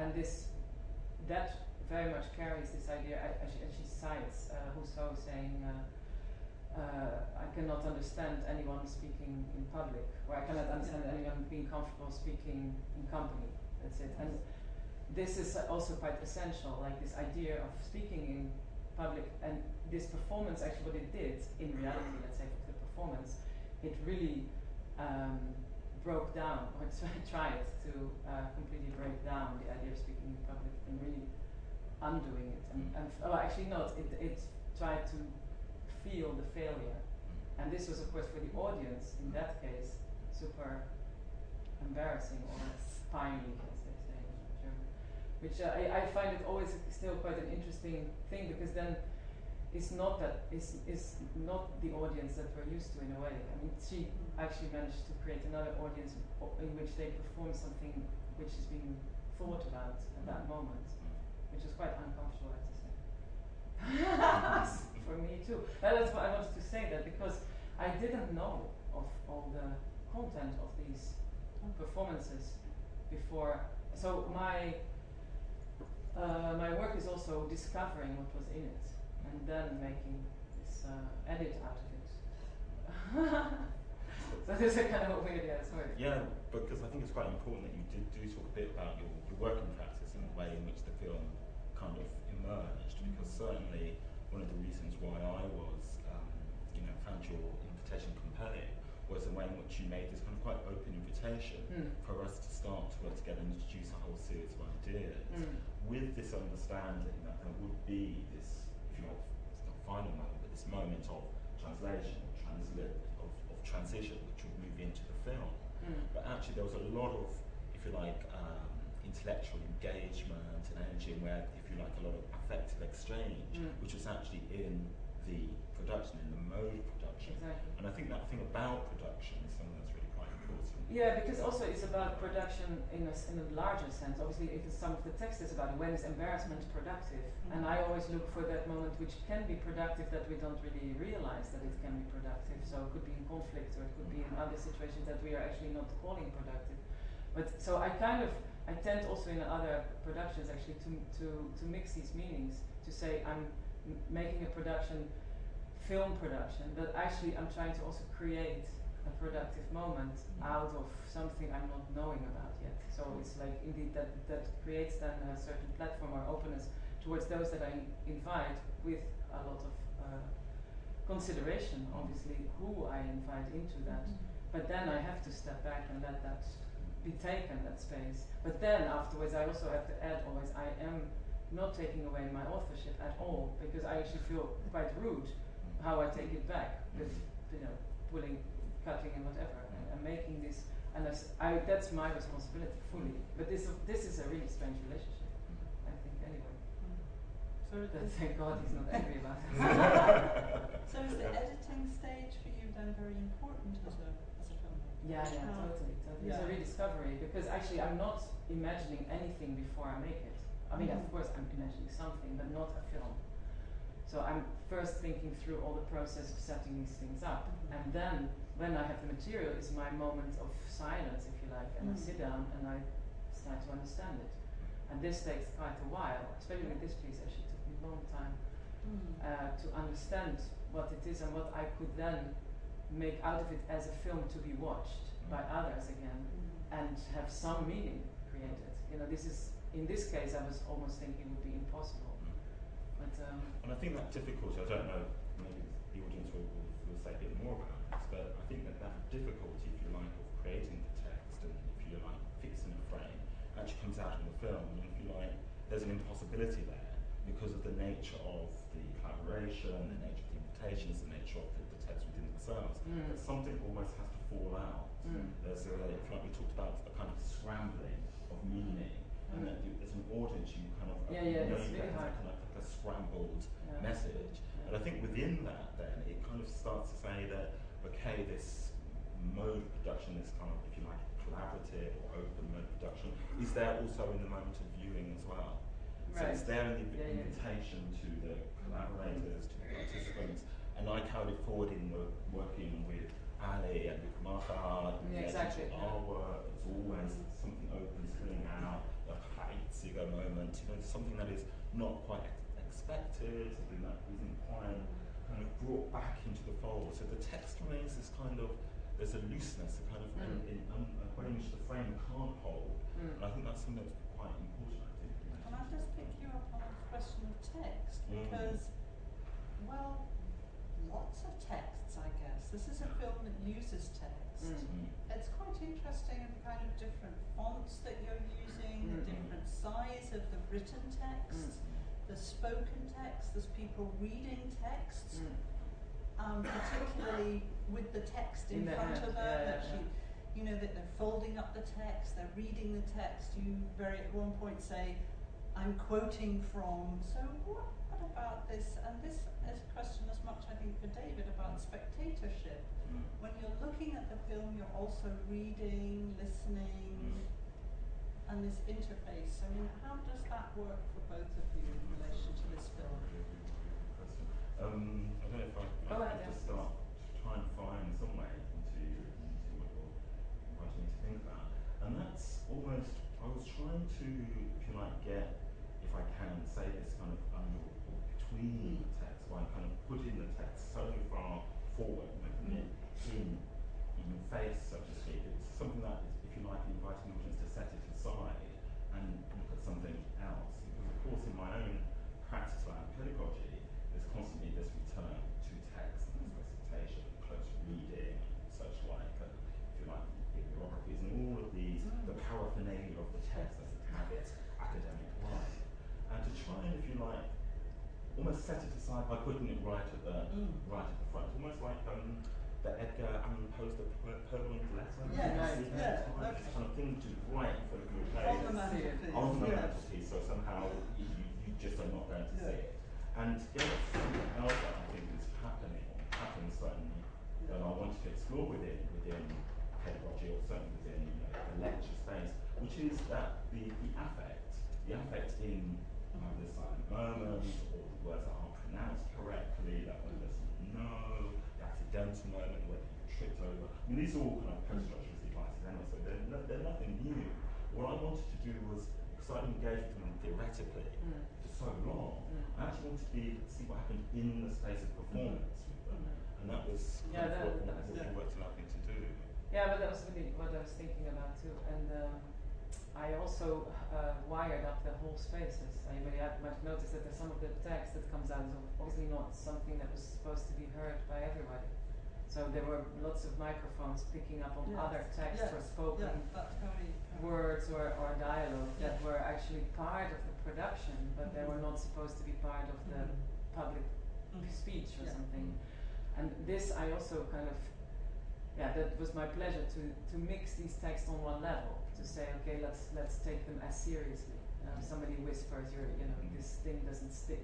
that very much carries this idea. And she cites Rousseau saying, "I cannot understand anyone speaking in public, or I cannot understand anyone being comfortable speaking in company." That's it. And this is also quite essential, like this idea of speaking in public, and this performance, actually what it did in reality, let's say for the performance, it really broke down, or tried to completely break down the idea of speaking in public and really undoing it. And actually not, it tried to feel the failure. And this was, of course, for the audience, in that case, super embarrassing or peinlich, as they say in German. Which I find it always still quite an interesting thing, because then it's not not the audience that we're used to in a way. I mean, she actually managed to create another audience in which they perform something which is being thought about at that moment, which is quite uncomfortable, I have to say. For me too. That's why I wanted to say that, because I didn't know of all the content of these performances before. So my work is also discovering what was in it, and then making this edit out of it. So there's a kind of a weird story. Yeah, because I think it's quite important that you do talk a bit about your working practice and the way in which the film kind of emerged, because certainly one of the reasons why I was, found your invitation compelling was the way in which you made this kind of quite open invitation for us to start to work together and introduce a whole series of ideas with this understanding that there would be this, if you like, it's not final moment, but this moment of translation, of transition, which would move into the film. But actually there was a lot of, if you like, intellectual engagement and energy, and where, if you like, a lot of affective exchange, which was actually in the production, in the mode of production. Exactly. And I think that thing about production is something that's really quite important. Yeah, because also it's about production in a larger sense. Obviously, if some of the text is about when is embarrassment productive, and I always look for that moment which can be productive that we don't really realize that it can be productive. So it could be in conflict, or it could be in other situations that we are actually not calling productive. But so I tend also in other productions actually to mix these meanings, to say I'm making a production, film production, but actually I'm trying to also create a productive moment out of something I'm not knowing about yet. So it's like indeed that creates then a certain platform or openness towards those that I invite, with a lot of consideration, obviously, who I invite into that. But then I have to step back and let that be taken, that space. But then afterwards I also have to add always, I am not taking away my authorship at all, because I actually feel quite rude how I take it back with, pulling, cutting and whatever, and making this, and that's my responsibility fully. But this is a really strange relationship, I think, anyway. So Thank God he's not angry about it. So is the editing stage for you then very important as a filmmaker? Yeah, totally. Yeah. It's a rediscovery, because actually I'm not imagining anything before I make it. I mean, of course I'm imagining something, but not a film. So I'm first thinking through all the process of setting these things up, and then when I have the material, is my moment of silence, if you like, and I sit down and I start to understand it. And this takes quite a while, especially with this piece. Actually, it took me a long time to understand what it is and what I could then make out of it as a film to be watched by others again, and have some meaning created. This is, in this case, I was almost thinking it would be impossible. But, and I think that difficulty, I don't know, maybe the audience will say a bit more about this, but I think that difficulty, if you like, of creating the text and, if you like, fixing a frame, actually comes out in the film. And if you like, there's an impossibility there because of the nature of the collaboration, the nature of the invitations, the nature of the text within themselves. That something almost has to fall out. There's if like we talked about, a kind of scrambling of meaning. And that as an audience, you kind of it's really hard. kind of like a scrambled message. And I think within that, then it kind of starts to say that, okay, this mode of production, this kind of, if you like, collaborative or open mode production, is there also in the moment of viewing as well. So it's there in the invitation to the collaborators, to the participants, and I carried it forward in working with Ali and with Mahad, exactly. Our work. It's always something open, spilling out, a Heitziger moment, something that is not quite expected, something that isn't quite kind of brought back into the fold. So the text remains this kind of, there's a looseness, a kind of a way in which the frame can't hold. And I think that's something that's quite important, I think. Can I just pick you up on the question of text? Because, well, lots of texts, I guess. This is a film that uses text. It's quite interesting in the kind of different fonts that you're using, the different size of the written text, the spoken text. There's people reading texts, particularly with the text in front of them. That they're folding up the text, they're reading the text. You at one point say, I'm quoting from. So what about this? And this is a question as much, I think, for David about spectatorship. When you're looking at the film, you're also reading, listening, and this interface. I mean, how does that work for both of you in relation to this film? I don't know if I could just start to try and find some way into what you're inviting me to think about. And that's almost, I was trying to, if you like, get, if I can, say this kind of under or between the text, where I'm kind of putting the text so far forward, making it in face, so to speak. It's something that is, if you like, inviting the audience to set it aside and look at something else. Because of course in my own practice around pedagogy, there's constantly this return to text and recitation, close reading, such like, if you like, bibliographies and all of these, the paraphernalia of the text as it has its academic life. And to try and, if you like, almost set it aside by putting it right at the front, almost like the Edgar Allan Poe, the Purloined Letter. This kind of thing to right in front of your face. mantelpiece. on the Yes. mantelpiece, so somehow you just are not going to see it. And yes, something else that I think is happening, or happens certainly, that I wanted to explore within pedagogy, or certainly within the lecture space, which is that the affect in the silent moment, or the words that aren't pronounced correctly, that one doesn't know, the accidental moment, whether you tripped over. I mean, these are all kind of post-structuralist devices anyway, so they're nothing new. What I wanted to do was, because I'd engaged with them theoretically for so long, I actually wanted to see what happened in the space of performance with them. And that was kind of what you worked allowed me to do. Yeah, but that was really what I was thinking about too. And I also wired up the whole spaces. You might have noticed that there's some of the text that comes out is obviously not something that was supposed to be heard by everybody. So there were lots of microphones picking up on other text or spoken words or dialogue that were actually part of the production, but they were not supposed to be part of the public speech or something. And this I also kind of, that was my pleasure to mix these texts on one level, to say, okay, let's take them as seriously. Somebody whispers, this thing doesn't stick,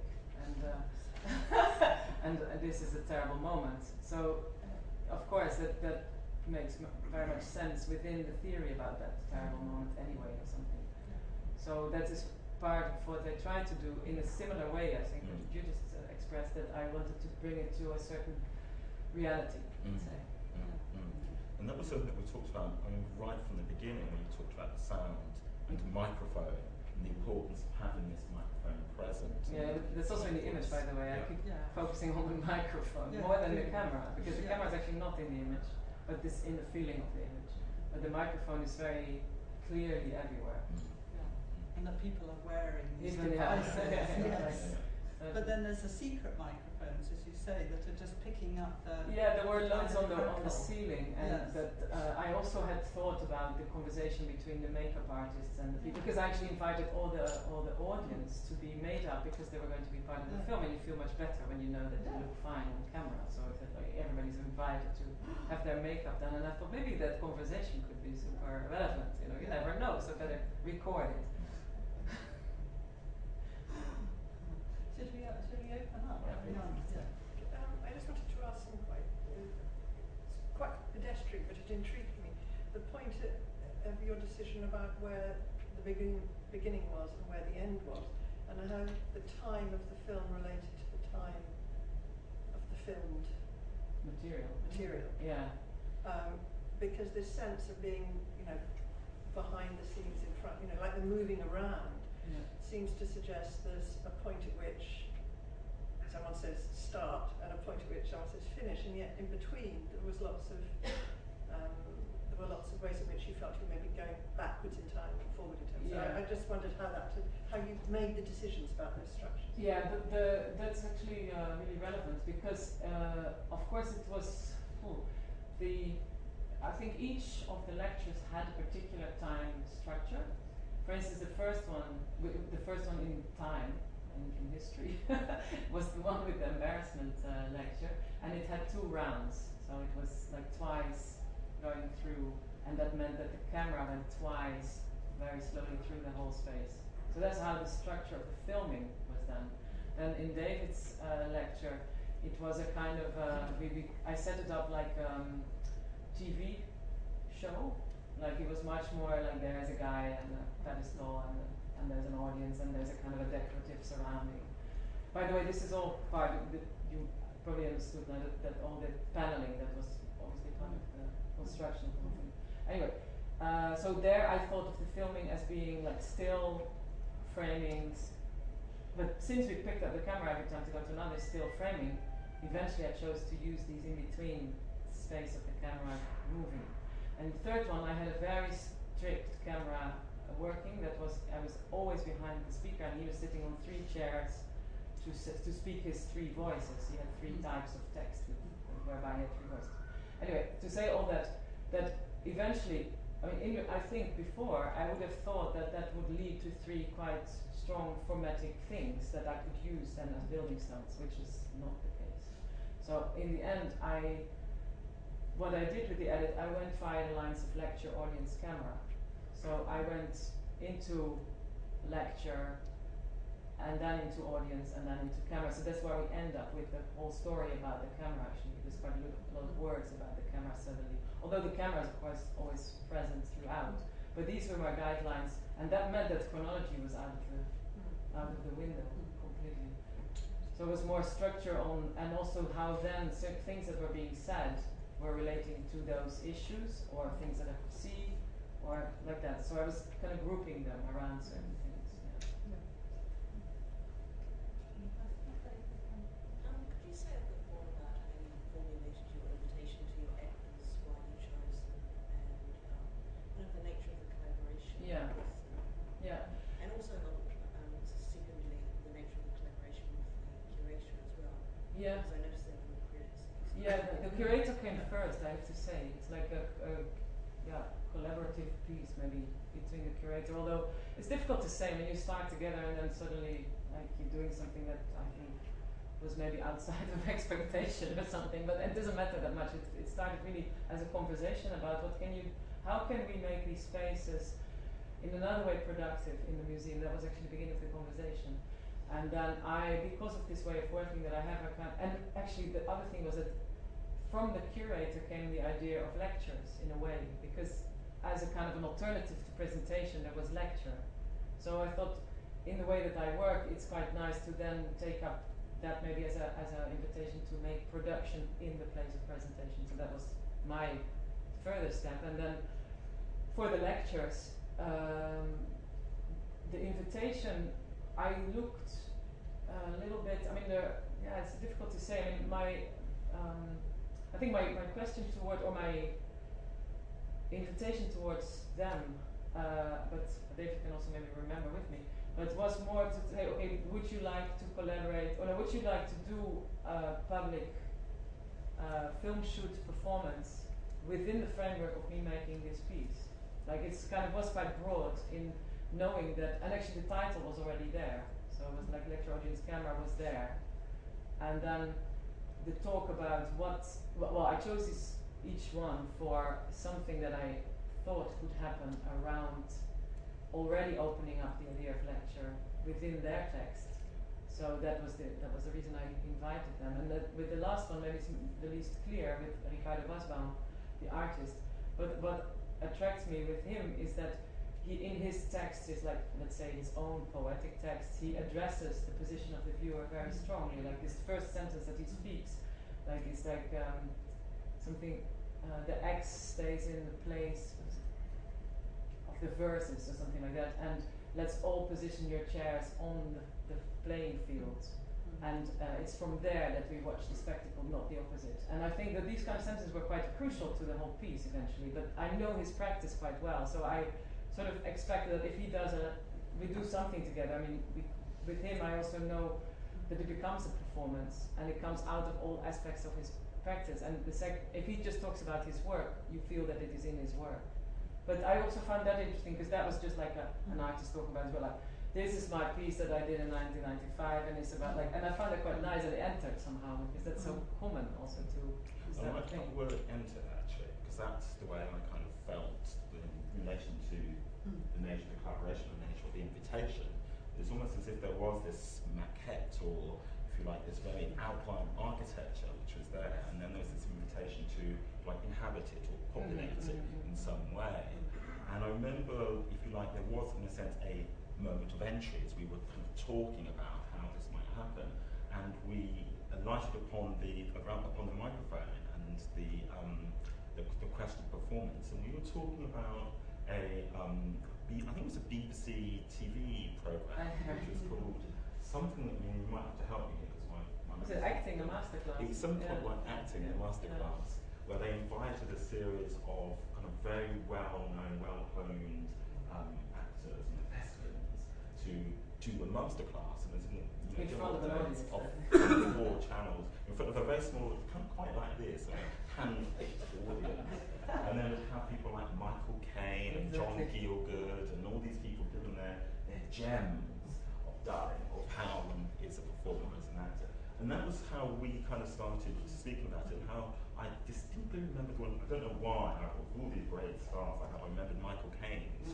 and this is a terrible moment. So, of course, that makes very much sense within the theory about that terrible moment anyway, or something. So that is part of what I tried to do in a similar way. I think what you just expressed, that I wanted to bring it to a certain reality, let's say. And that was something that we talked about, right from the beginning, when you talked about the sound and the microphone and the importance of having this microphone present. Yeah, that's also in the image, by the way. I keep focusing on the microphone more than the camera, because the camera is actually not in the image, but this in the feeling of the image. But the microphone is very clearly everywhere. And that people are wearing these devices. But then there's the secret microphones, as you say, that are just picking up the... Yeah, there were loads on the ceiling, and that I also had thought about the conversation between the makeup artists and the people, because I actually invited all the audience to be made up, because they were going to be part of the film, and you feel much better when you know that you look fine on camera. So I said, everybody's invited to have their makeup done, and I thought maybe that conversation could be super relevant. You never know, so better record it. Should we open up? I just wanted to ask some quite pedestrian, but it intrigued me. The point of your decision about where the beginning was and where the end was, and how the time of the film related to the time of the filmed material. Yeah. Because this sense of being, behind the scenes in front, like the moving around. Seems to suggest there's a point at which someone says start and a point at which someone says finish, and yet in between there were lots of ways in which you felt you may be going backwards in time and forward in time. So I just wondered how you made the decisions about those structures. Yeah, that's actually really relevant, because of course it was I think each of the lectures had a particular time structure. For instance, the first one in time, in history, was the one with the embarrassment lecture, and it had 2 rounds. So it was like twice going through, and that meant that the camera went twice very slowly through the whole space. So that's how the structure of the filming was done. Then in David's lecture, it was a kind of, I set it up like TV show. Like it was much more like there's a guy and a pedestal and there's an audience and there's a kind of a decorative surrounding. By the way, this is all part of you probably understood now that all the paneling that was obviously part of the construction of the whole thing. Anyway, so there I thought of the filming as being like still framings, but since we picked up the camera every time to go to another still framing, eventually I chose to use these in between space of the camera moving. And the third one, I had a very strict camera working. I was always behind the speaker, and he was sitting on 3 chairs to speak his 3 voices. He had 3 types of text, whereby he had 3 voices. Anyway, to say all that eventually, I think before I would have thought that would lead to 3 quite strong formatic things that I could use then as building stones, which is not the case. So in the end, what I did with the edit, I went via the lines of lecture, audience, camera. So I went into lecture, and then into audience, and then into camera. So that's where we end up with the whole story about the camera. Actually, there's quite a lot of words about the camera suddenly. Although the camera is of course always present throughout, but these were my guidelines, and that meant that chronology was out of the window completely. So it was more structure on, and also how then certain things that were being said were relating to those issues or things that I could see, or like that. So I was kind of grouping them around certain things. Could you say a bit more about how you formulated your invitation to your actors, why you chose them, and the nature of the collaboration with them? And also, secondly, the nature of the collaboration with the curator as well. Because I noticed that in the credits. The curator came first, I have to say. It's like a collaborative piece maybe between the curator, although it's difficult to say when you start together and then suddenly like you're doing something that I think was maybe outside of expectation or something, but it doesn't matter that much. It started really as a conversation about how can we make these spaces in another way productive in the museum. That was actually the beginning of the conversation. And then because of this way of working that I have, and actually the other thing was that from the curator came the idea of lectures in a way, because as a kind of an alternative to presentation, there was lecture. So I thought, in the way that I work, it's quite nice to then take up that maybe as an invitation to make production in the place of presentation. So that was my further step. And then for the lectures, the invitation, I looked a little bit. I mean, it's difficult to say. I mean, I think my question toward, or my invitation towards them, but David can also maybe remember with me, but it was more to say, okay, would you like to collaborate, or no, would you like to do a public film shoot performance within the framework of me making this piece? Like it's kind of was quite broad in knowing that, and actually the title was already there, so it was like lecture, audience, camera was there, and then the talk about I chose each one for something that I thought could happen around already opening up the idea of lecture within their text. So that was the reason I invited them. And with the last one, maybe it's the least clear, with Ricardo Wasbaum, the artist. But what attracts me with him is that he, in his text, is like, let's say, his own poetic text, he addresses the position of the viewer very strongly. Like this first sentence that he speaks, like it's like something, the X stays in the place of the verses or something like that, and let's all position your chairs on the playing field. And it's from there that we watch the spectacle, not the opposite. And I think that these kind of sentences were quite crucial to the whole piece eventually, but I know his practice quite well, so I sort of expect that if he does we do something together. I mean, with him I also know that it becomes a performance, and it comes out of all aspects of his practice. And if he just talks about his work, you feel that it is in his work. But I also found that interesting, because that was just like an artist talking about as well, like, this is my piece that I did in 1995, and it's about and I found it quite nice that it entered somehow, because that's so common also to this I type like of thing. the word enter, actually, because that's the way I kind of felt in relation to the nature of the collaboration, the nature of the invitation. It's almost as if there was this maquette, or if you like, this very outline architecture which was there, and then there was this invitation to inhabit it or populate it in some way. And I remember, if you like, there was in a sense a moment of entry as we were kind of talking about how this might happen, and we lighted upon the microphone and the question of performance, and we were talking about I think it was a BBC TV program which was called something that you might have to help me here, because my Was it acting a masterclass? It was something like acting a masterclass, where they invited a series of kind of very well-known, well-honed actors and thespians to do a masterclass, and there's in front of the audience of 4 channels in front of a very small, kind of quite like this, hand-picked audience, and then we'd have people like Michael Caine and John Gielgud and all these people giving their gems of how one is a performer as an actor. And that was how we kind of started speaking about it, and how I distinctly remembered one, I don't know why, of all these great stars I remembered Michael Caine's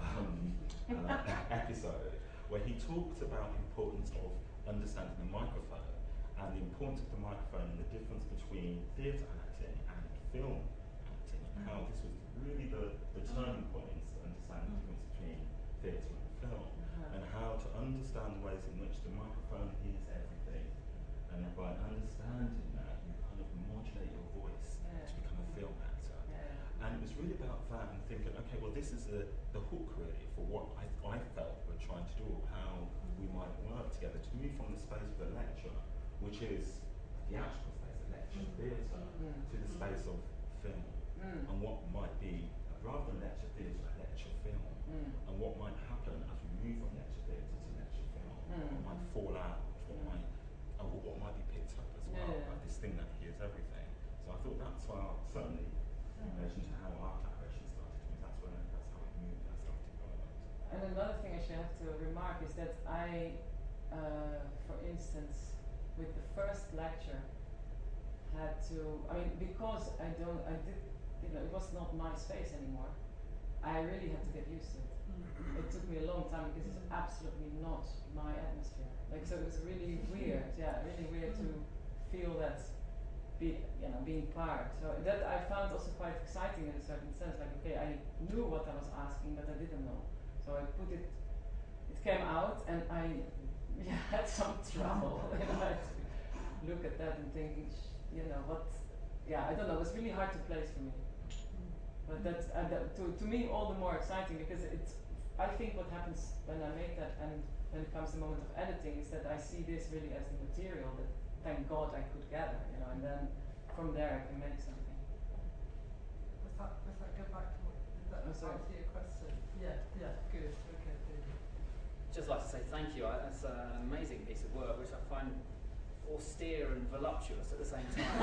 episode where he talked about the importance of understanding the microphone and the importance of the microphone and the difference between theatre acting and film acting, and how this was really the turning point to understand the difference between theatre and film, and how to understand the ways in which the microphone hears everything, and by understanding that you kind of modulate your voice to become a film actor. And it was really about that and thinking, okay, well this is the hook really for what I felt we're trying to do, how we might work together to move from the space of a lecture, which is a theatrical space, a lecture theatre, to the space of film, and what might be, rather than lecture theatre, a lecture film, and what might happen as we move from lecture theatre to lecture film, what might fall out, what might be picked up as well, like this thing that hears everything. So I thought that's why, certainly, in relation to how our collaboration started, that's how it moved, that's how it developed. And another thing I should have to remark is that I, for instance, with the first lecture, had to, because it was not my space anymore, I really had to get used to it. It took me a long time because it's absolutely not my atmosphere. So it was really weird, really weird to feel that being part. So that I found also quite exciting in a certain sense. Okay, I knew what I was asking, but I didn't know. So I put it came out, and I had some trouble. I had to look at that and thinking, I don't know. It was really hard to place for me. But that's to me all the more exciting because I think what happens when I make that and when it comes to the moment of editing is that I see this really as the material that thank God I could gather, and then from there I can make something. Does that go back to what, did that answer your question? Yeah, good, okay. Just like to say thank you. It's an amazing piece of work which I find austere and voluptuous at the same time.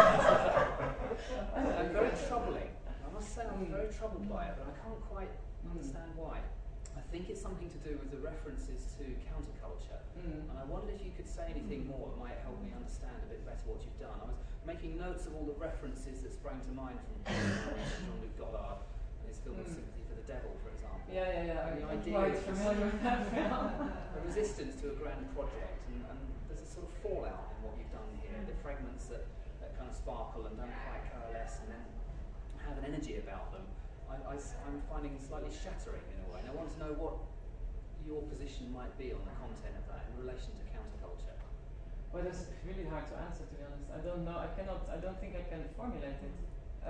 And very troubling. I must say I'm very troubled by it, but I can't quite understand why. I think it's something to do with the references to counterculture, and I wondered if you could say anything more that might help me understand a bit better what you've done. I was making notes of all the references that sprang to mind from Jean-Luc Godard and his film of Sympathy for the Devil, for example. Yeah. And the idea quite familiar with that film. A resistance to a grand project, and there's a sort of fallout in what you've done here. The fragments that kind of sparkle and don't quite coalesce, and then have an energy about them. I'm finding slightly shattering in a way, and I want to know what your position might be on the content of that in relation to counterculture. Well, that's really hard to answer, to be honest. I don't know. I don't think I can formulate it.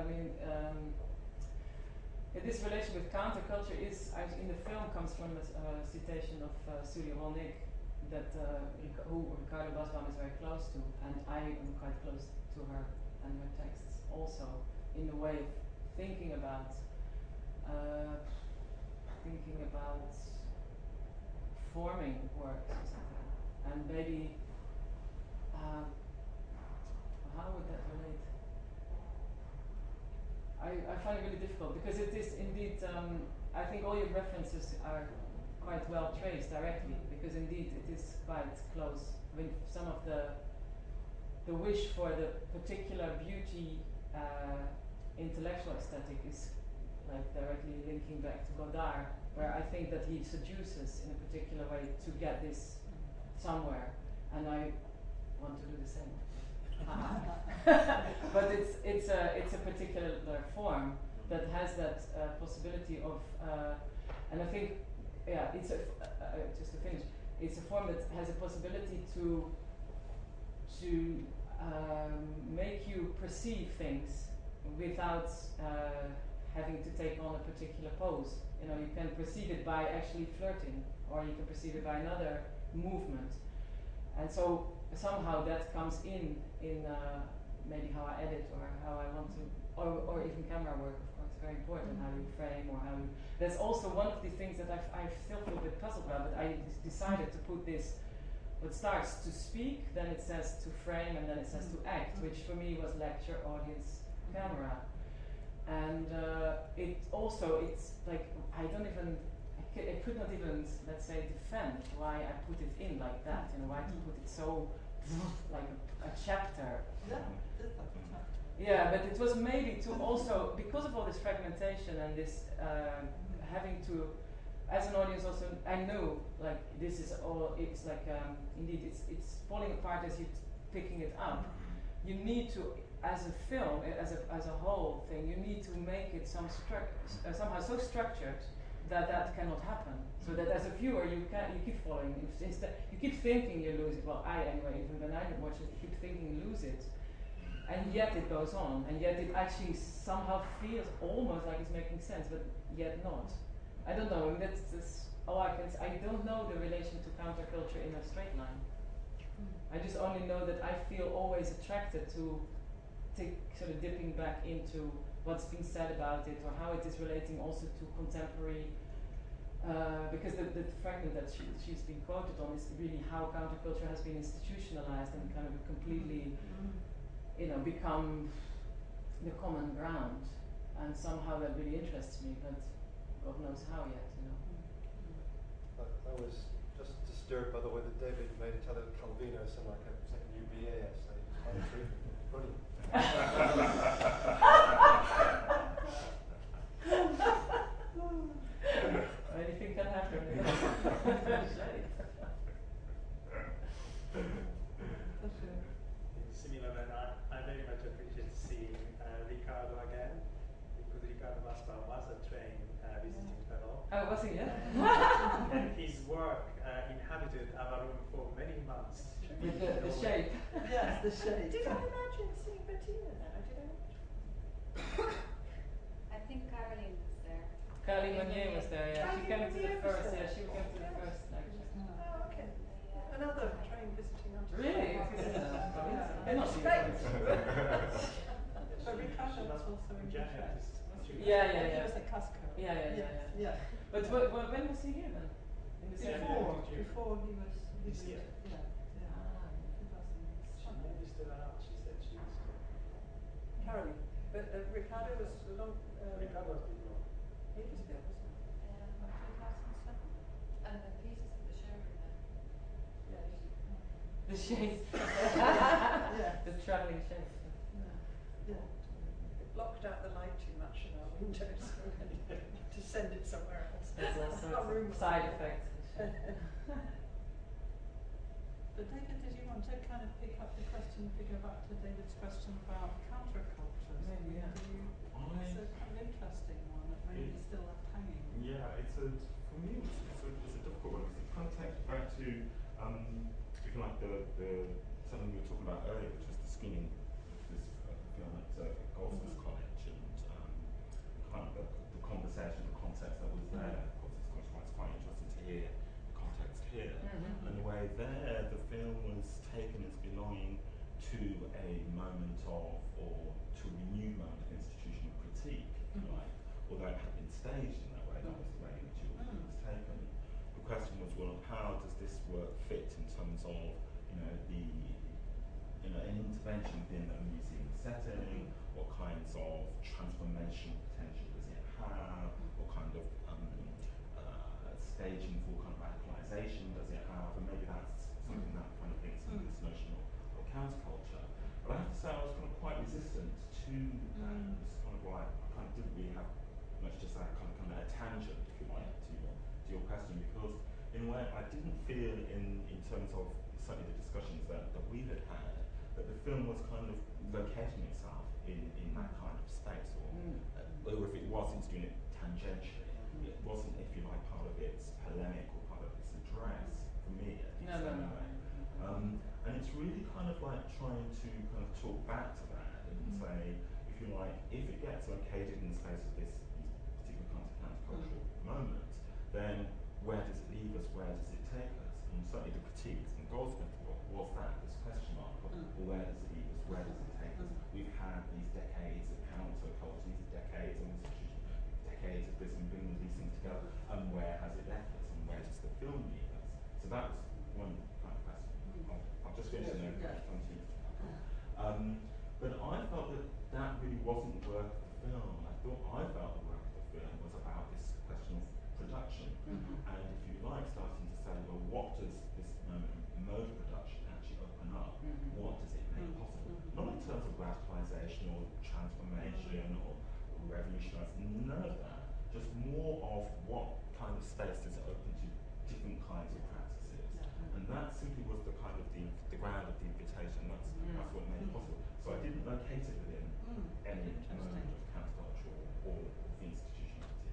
This relation with counterculture in the film comes from a citation of Sully Rolnick that who Ricardo Basbaum is very close to, and I am quite close to her and her texts also in the way of thinking about forming works or something, and maybe how would that relate? I find it really difficult because it is indeed. I think all your references are quite well traced directly because indeed it is quite close. Some of the wish for the particular beauty. Intellectual aesthetic is like directly linking back to Godard, where I think that he seduces in a particular way to get this somewhere, and I want to do the same. But it's a particular form that has that possibility of, and I think, it's just to finish, it's a form that has a possibility to make you perceive things without having to take on a particular pose. You can perceive it by actually flirting, or you can perceive it by another movement. And so somehow that comes in maybe how I edit or how I want to, or even camera work, of course, very important, how you frame or how you... That's also one of the things that I still feel a bit puzzled about, but I decided to put this, what starts to speak, then it says to frame, and then it says to act, which for me was lecture, audience, camera. And it's like, I could not even, let's say, defend why I put it in like that, why to put it so, like a chapter. Yeah, but it was maybe to also, because of all this fragmentation and this having to as an audience also, I know like this is all. It's like indeed, it's falling apart as you're picking it up. You need to, as a film, as a whole thing, you need to make it somehow so structured that cannot happen. So that as a viewer, you keep following. Instead, you keep thinking you lose it. Well, I anyway, even when I watch it, you keep thinking you lose it. And yet it goes on, and yet it actually somehow feels almost like it's making sense, but yet not. I don't know. I mean, that's all I can say. I don't know the relation to counterculture in a straight line. I just only know that I feel always attracted to sort of dipping back into what's being said about it, or how it is relating also to contemporary. Because the fragment that she's been quoted on is really how counterculture has been institutionalized and kind of completely. Become the common ground, and somehow that really interests me, but God knows how yet, I was just disturbed by the way that David made Italo Calvino sound like a second UBA essay. Brilliant. Anything can happen. Similar, and I very much appreciate seeing Ricardo again, because Ricardo Gaspar was a train visiting fellow. Oh, was he? Yeah. And his work inhabited our room for many months. With the shape. Yes, the shape. Did I imagine seeing Bettina there? I think Caroline was there. Caroline Monnier was there, yeah. She came to the first, yeah, she came to the first lecture. Oh, okay. Another train visiting artist. Really? But Ricardo was also in Utrecht. Yeah. He was at Cusco. Yeah. But when was he here then? In the Before he was this year. Yeah. Maybe still out. She said she was. Caroline. But Ricardo was long. Ricardo was before. He was there, wasn't he? Like 2007. And the pieces of the showroom then. The shape. The travelling shape. Yeah. It blocked out the light too much in our windows, so we had to send it somewhere else. There's all sorts of side effects. But David, did you want to kind of pick up the question, go back to David's question about counterculture? Maybe, yeah. It's a kind of interesting one that maybe is still left hanging. Yeah, for me, it's a difficult one because it kind of takes back to, if you like, something we were talking about earlier, which was the screening of this film at Goldsmiths College, and kind of the conversation, the context that was there. Of course, it's quite interesting to hear the context here. And the way there, the film was taken as belonging to a moment of, or to a renewed moment of institutional critique, if you like. Although it had been staged in that way, that was the way in which it was taken. The question was, well, how does this work fit in terms of, an intervention within a museum setting? What kinds of transformation potential does it have? What kind of staging for kind of radicalization does it have? And maybe that's something that kind of links into this notion of counterculture. But I have to say I was kind of quite resistant to that. It was kind of like, I kind of didn't really have much to say, kind of a tangent, if you like, to your question, because in a way I didn't feel in terms of certainly the discussions that we had had, that the film was kind of locating itself in that kind of space, or if it was, it's doing it tangentially. It wasn't, if you like, part of its polemic or part of its address, for me at least anyway. And it's really kind of like trying to kind of talk back to that and say, if you like, if it gets located in the space of these particular kinds of countercultural moments, then where does it leave us, where does it take us? And certainly the critiques in Goldsmith was that, this question mark of, well, where does it leave us, where does it take us? We've had these decades of counterculture, these decades of institution, decades of this and bringing these things together, and where has it left us, and where does the film leave us? So that was one kind of question. I'll just finish and then continue. But I felt that really wasn't the work of the film. I felt the work of the film was about this question of production, and if you like, starting to say, well, what does this moment of mode production actually open up? What does it make possible? Not in terms of radicalization or transformation or revolutionizing, none of that, just more of what kind of space does it open to different kinds of practices. And that simply was the kind of the ground of the invitation. That's what made it possible. So I didn't locate it within any moment of counterculture or institutionality.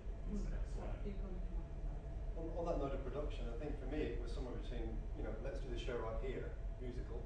On that note of production, I think for me it was somewhere between, let's do the show right here, musical.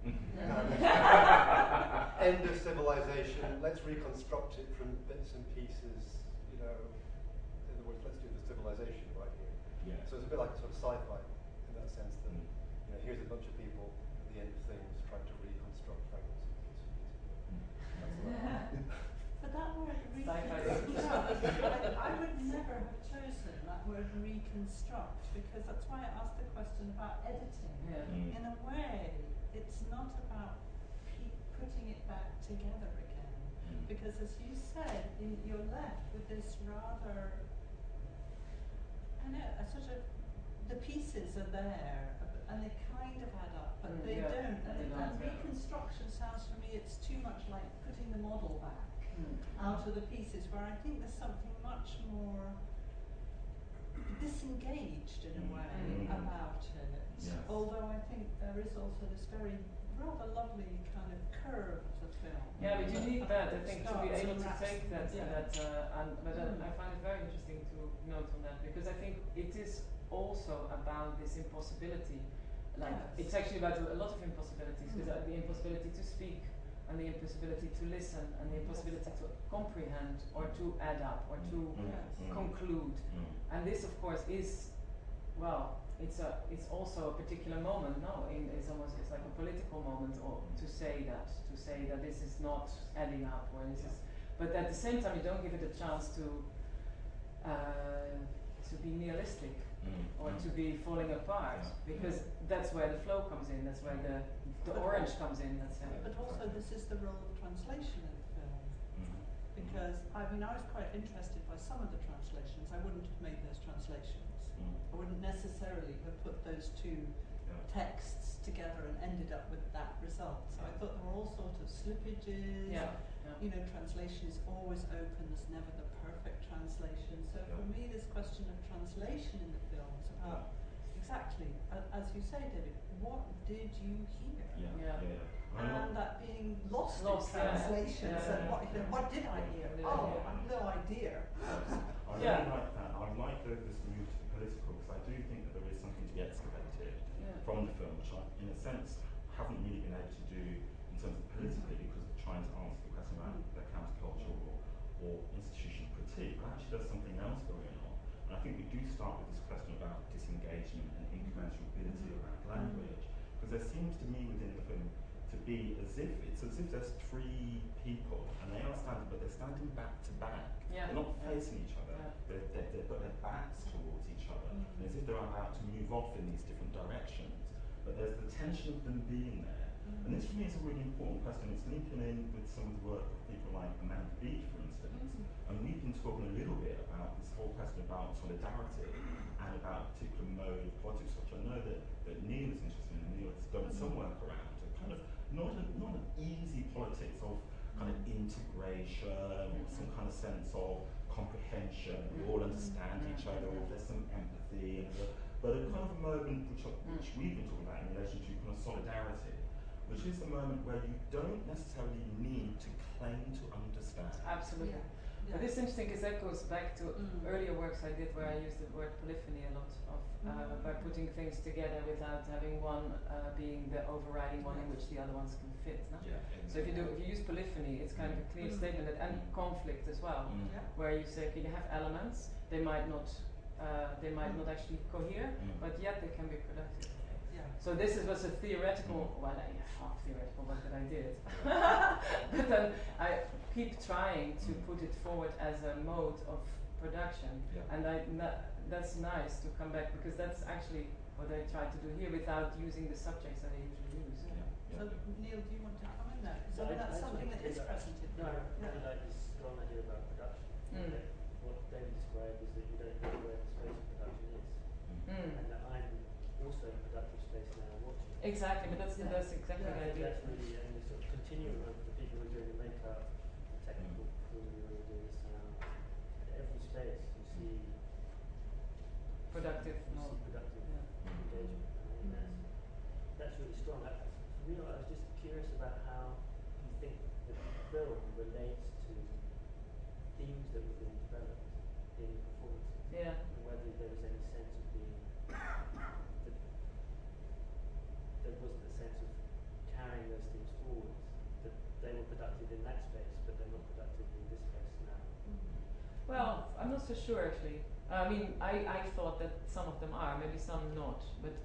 End of civilization, let's reconstruct it from bits and pieces, in other words, let's do the civilization right here. Yeah. So it's a bit like a sort of sci-fi in that sense that, here's a bunch of people at the end of things trying to reconstruct fragments of bits and pieces. But that word reconstruct, I would never have chosen that word reconstruct, because that's why I asked the question about editing. In a way, it's not about putting it back together again, because as you said, you're left with this rather, a sort of, the pieces are there, and they kind of add up, but they don't. And reconstruction sounds for me, it's too much like putting the model back out of the pieces, where I think there's something much more disengaged in a way about it. Yes. Although I think there is also this very rather lovely kind of curve of the film. Yeah, but you need that, I think, to be able to take that. But I find it very interesting to note on that, because I think it is also about this impossibility. It's actually about a lot of impossibilities, because the impossibility to speak, and the impossibility to listen, and the impossibility to comprehend, or to add up, or to conclude. And this, of course, is, it's also a particular moment. It's like a political moment, or to say that this is not adding up, or this is. But at the same time, you don't give it a chance to be nihilistic, or to be falling apart, because that's where the flow comes in. That's where the orange comes in. Let's say. But also, this is the role of translation in the film, because I was quite interested by some of the translations. I wouldn't have made those translations. I wouldn't necessarily have put those two texts together and ended up with that result. So I thought there were all sorts of slippages. Translation is always open. There's never the perfect translation. So for me, this question of translation in the film is about exactly, as you say, David, what did you hear? And that being lost in translation. So what did I hear? I have no idea. I really like that. I like this move to the political, because I do think that there is something to be excavated from the film, which I, in a sense, haven't really been able to do in terms of politically, because of trying to answer the question about the counterculture or institutional critique. But actually there's something else going on. And I think we do start with this question about disengagement and incommensurability around language, because there seems to me within the film to be as if there's three people, and they are standing, but they're standing back to back. They're not facing each other. They've got their backs towards each other, and as if they're about to move off in these different directions. But there's the tension of them being there. And this for me is a really important question. It's linking in with some of the work of people like Amanda Beach, for instance. And we've been talking a little bit about this whole question about solidarity and about a particular mode of politics, which I know that Neil is interested in. Neil has done some work around a kind of not an easy politics of kind of integration or some kind of sense of comprehension. We all understand each other, or there's some empathy, but a kind of a moment which we've been talking about in relation to kind of solidarity, which is the moment where you don't necessarily need to claim to understand. Absolutely. But it's interesting, because that goes back to earlier works I did where I used the word polyphony a lot, by putting things together without having one being the overriding one in which the other ones can fit. No? So if you use polyphony, it's kind of a clear statement, and conflict as well, where you say, okay, you have elements, they might not actually cohere, but yet they can be productive. So this was a theoretical, half theoretical work that I did. But then I keep trying to put it forward as a mode of production, and that's nice to come back, because that's actually what I try to do here without using the subjects that I usually use. So Neil, do you want to come in there? So that's something that is present in there. No, I like this strong idea about production. What David described is that you don't know where the space of production is, and that I'm also in productive space now watching. Exactly, but that's exactly the idea. That's really, and the sort of continuum of the people who are doing the makeup, the technical crew who are doing the sound. Every space you see productive engagement. I mean, that's really strong. I was just curious about how you think the film relates to themes that were being developed in performances. Yeah. And whether there was any sense of being there wasn't a sense of carrying those themes forwards, that they were productive in that space, but they're not productive in this space now. Well, I'm not so sure actually. I mean, I thought that some of them are, maybe some not, but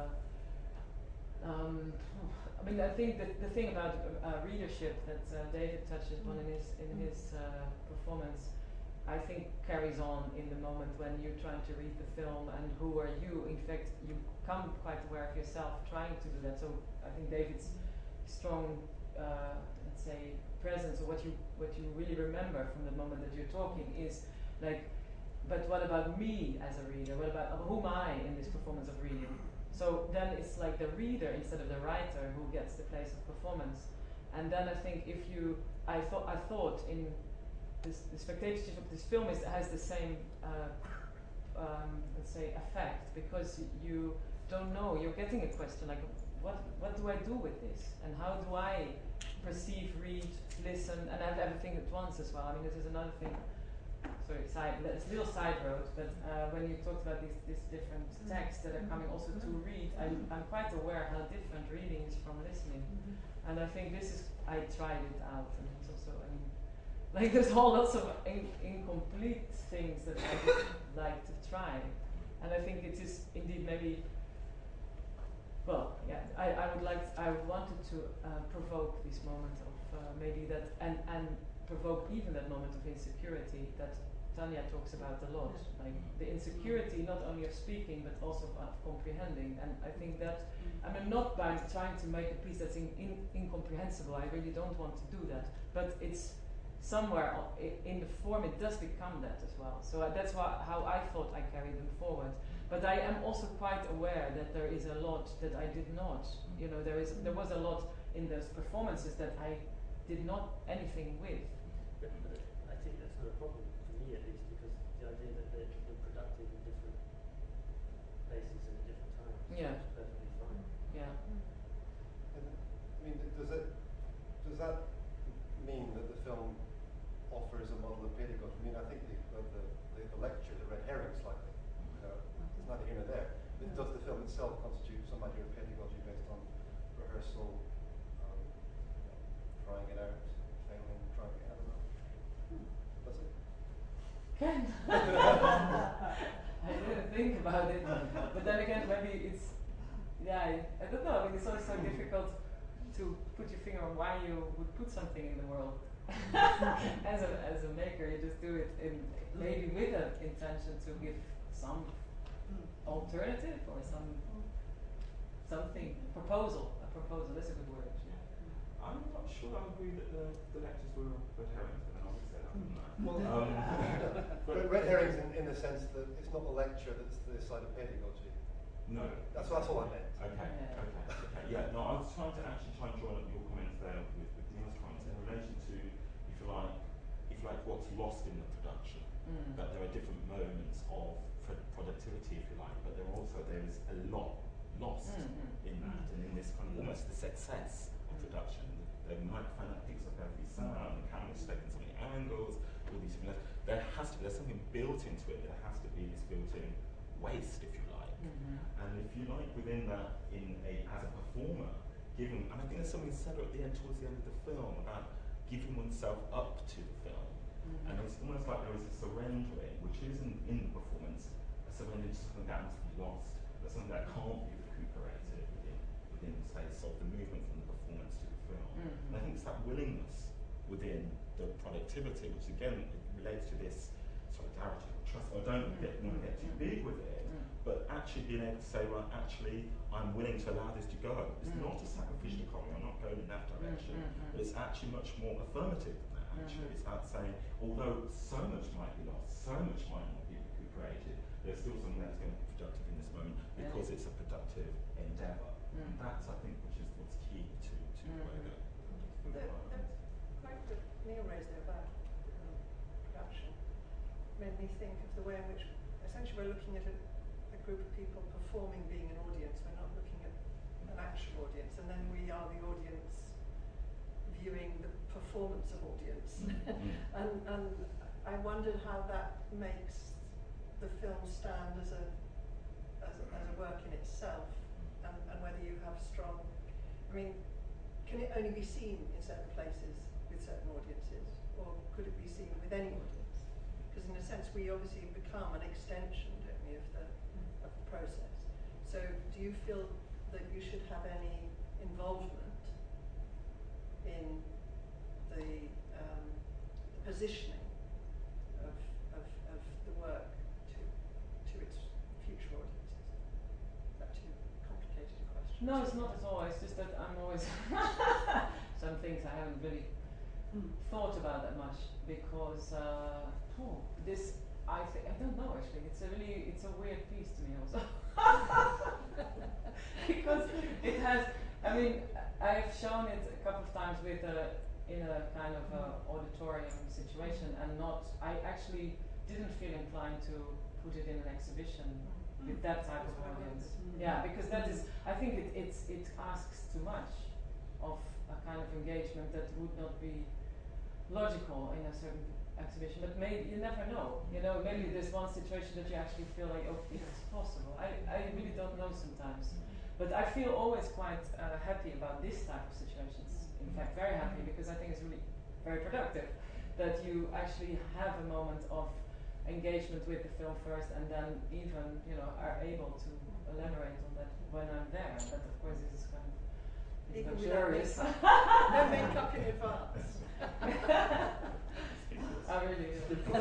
I mean, I think that the thing about readership that David touches upon in his performance, I think carries on in the moment when you're trying to read the film and who are you. In fact, you come quite aware of yourself trying to do that. So I think David's strong, let's say, presence, or what you really remember from the moment that you're talking is like, but what about me as a reader? What about who am I in this performance of reading? So then it's like the reader instead of the writer who gets the place of performance. And then I think I thought in the spectatorship of this film has the same, let's say, effect, because you don't know. You're getting a question like, what do I do with this, and how do I perceive, read, listen, and have everything at once as well. I mean, this is another thing. Sorry, it's a little side road, but when you talked about these different texts that are coming also to read, I'm quite aware how different reading is from listening. And I think I tried it out, and it's also, I mean, like there's whole lots of incomplete things that I would like to try. And I think it is indeed maybe, well, yeah, I wanted to provoke this moment of maybe that, and provoke even that moment of insecurity that Tanya talks about a lot, like the insecurity not only of speaking but also of comprehending. And I think that, I mean, not by trying to make a piece that's incomprehensible, I really don't want to do that, but it's somewhere in the form it does become that as well. So that's how I thought I carried them forward. But I am also quite aware that there is a lot that I did not. You know, there was a lot in those performances that I did not anything with. But I think that's not a problem, for me at least, because the idea that they're productive in different places and at different times is perfectly fine. Yeah. And, I mean, does that mean that the film offers a model of pedagogy? I mean, I think the lecture, the red herring slightly, there's neither here nor there. Does the film itself constitute some idea of pedagogy based on rehearsal, trying it out, failing, trying it out? I don't know. Does it? I didn't think about it, but then again, maybe it's, I don't know. I mean, it's always so difficult to put your finger on why you would put something in the world. As a maker, you just do it maybe with an intention to give some alternative or something proposal. A proposal. That's a good word. I'm not sure I agree that the lectures were red herrings, but then I would say that, wouldn't I? Well, but red herrings in the sense that it's not the lecture that's the side of pedagogy. No. That's all I meant. Okay. Yeah, no, I was trying to join up your comments there with Neil's comments in relation to, if you like, what's lost in the production. That there are different moments of productivity, if you like, but there is a lot lost in that, and in this kind of almost this excess of production. The microphone that picks up every sound, the camera's taking so many angles, all these different. There's something built into it. There has to be this built-in waste, if you like. And if you like, within that, as a performer, and I think there's something said at the end, towards the end of the film, about giving oneself up to the film. And it's almost like there is a surrendering, which isn't in the performance, a surrender to something that must be lost, but something that can't be recuperated within the space of the movement from the performance to the film. And I think it's that willingness within the productivity, which again relates to this solidarity or trust. I don't want to get too big with it, but actually being able to say, well, actually, I'm willing to allow this to go. It's not a sacrificial economy, I'm not going in that direction, but it's actually much more affirmative than that, actually. It's about saying, although so much might be lost, so much might not be recuperated, there's still something that's going to be productive in this moment because it's a productive endeavour. And that's, I think, what's key to the way that the point that Neil raised there about production made me think of the way in which essentially we're looking at a group of people performing being an audience. We're not looking at an actual audience, and then we are the audience viewing the performance of audience. and I wondered how that makes the film stand as a work in itself, and whether you have strong, I mean, can it only be seen in certain places with certain audiences, or could it be seen with any audience? Because in a sense we obviously become an extension, don't we, of the process. So do you feel that you should have any involvement in the positioning of the work to its future audiences? Is that too complicated a question? No, it's not at all. It's just that I'm always some things I haven't really thought about that much, because I don't know actually. It's a weird piece to me also. Because it has, I mean, I've shown it a couple of times in a kind of auditorium situation, and I actually didn't feel inclined to put it in an exhibition with that type of audience. Yeah, because that is, I think it asks too much of a kind of engagement that would not be logical in a certain exhibition. But maybe, you never know. You know, maybe there's one situation that you actually feel like, oh, it's possible. I really don't know sometimes. But I feel always quite happy about this type of situations. In fact, very happy, because I think it's really very productive that you actually have a moment of engagement with the film first, and then even, you know, are able to elaborate on that when I'm there. But of course, this is kind of luxurious. No makeup in advance. Oh, really?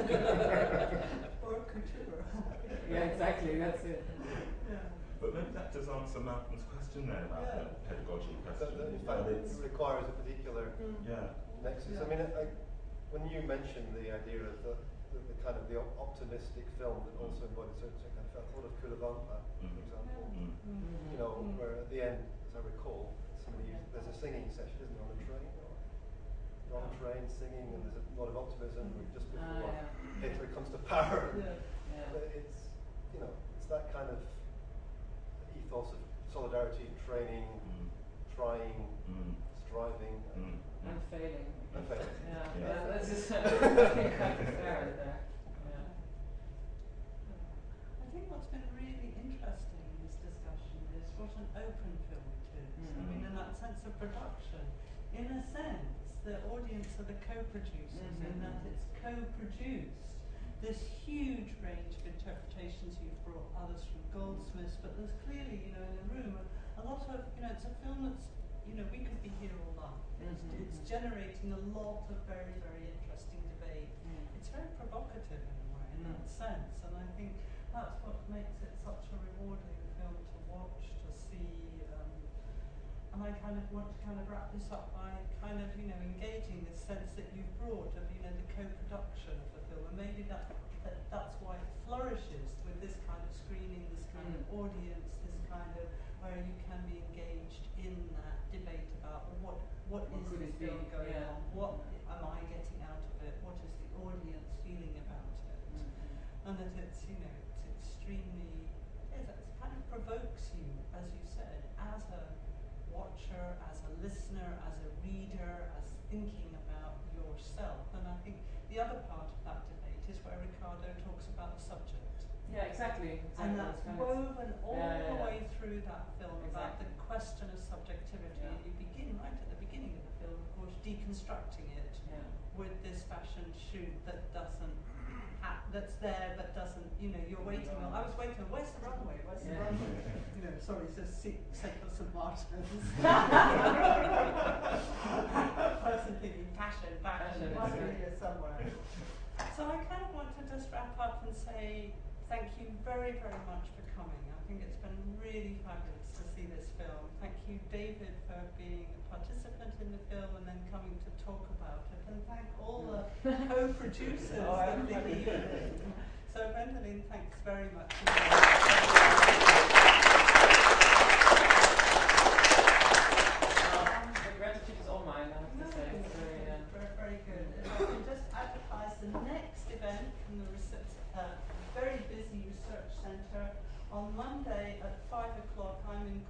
Or couture. Yeah, exactly. That's it. Yeah. But maybe that does answer Malcolm's question there about the pedagogy question. In fact, it requires a particular nexus. I mean, when you mentioned the idea of the kind of the optimistic film that also embodies certain kind of, I thought of Kulavampa, for example. You know, where at the end, as I recall, there's a singing session, isn't there, on a train? You're on a train singing, and there's a lot of optimism just before Hitler comes to power. It's, you know, it's that kind of ethos of solidarity, training, trying, striving, and failing. And failing. Yeah, that's just kind of fair there. I think what's been really interesting in this discussion is what an open film it is. I mean, in that sense of production. In a sense, the audience are the co-producers, in that it's co-produced. This huge range of interpretations, you've brought others from Goldsmiths, but there's clearly, you know, in the room, a lot of, you know, it's a film that's, you know, we could be here all night. It's generating a lot of very, very interesting debate. It's very provocative in a way, in that sense, and I think that's what makes it such a rewarding film to watch, to see. And I kind of want to kind of wrap this up by kind of, you know, engaging this sense that you've brought of, you know, the co-production of the film, and maybe that's why it flourishes with this kind of screening, this kind of audience, this kind of where you can be engaged in that debate about what is this film going on, what am I getting out of it, what is the audience feeling about it, and that it's, you know, it's extremely, it kind of provokes you, as you said, as a watcher, as a listener, as a reader, as thinking about yourself. And I think the other part of that debate is where Ricardo talks about the subject. Yeah, exactly. And that's woven all the way through that film about the question of subjectivity. And you begin right at the beginning of the film, of course, deconstructing it with this fashion shoot that doesn't that's there but doesn't, you know, you're waiting on, I was waiting on, where's the runway, you know, sorry, it says Sacred St. Martin's. I was thinking fashion, it must be here somewhere. So I kind of want to just wrap up and say thank you very, very much for coming. I think it's been really fabulous to see this film. Thank you, David, for being a participant in the film and then coming to talk about it. And thank all the co-producers that believe in it. So, Gwendoline, thanks very much. The gratitude is all mine, I have to say. It's very, very good. If I can just advertise the next event from the reception.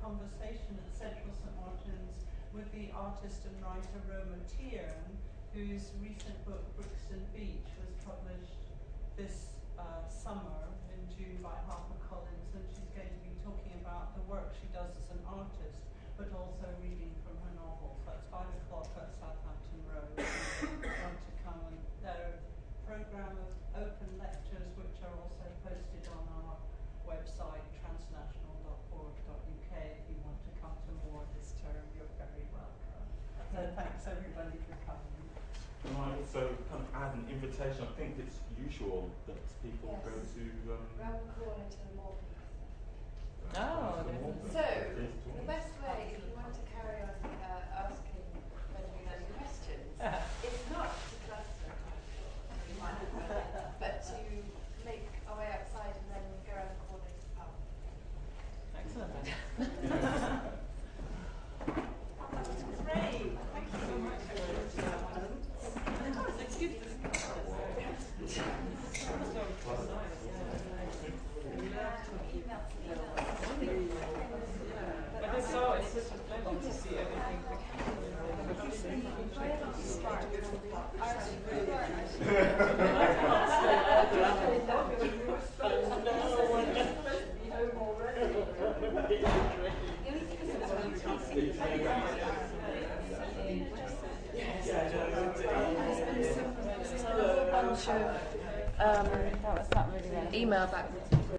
conversation at Central St Martin's with the artist and writer Roma Tiern, whose recent book Brixton Beach was published this summer in June by HarperCollins, and she's going to be talking about the work she does as an artist, but also reading from her novels. That's 5 o'clock at Southampton Road. If you want to come, and there are a programme of open lectures which are also posted on our website, transnational.org.uk. If you want to come to more this term, you're very welcome. So thanks everybody for coming. And I also kind of add an invitation. I think it's usual that people go to round the corner to the Morphy. Oh, so the best way, if you want to carry on asking Benjamin any questions, is not to cluster, but to make our way outside and then go around the corner to the pub. Excellent. That was great. Thank you so much, everyone. That was a good discussion. But it's such a pleasure to see everything. That was not really email back.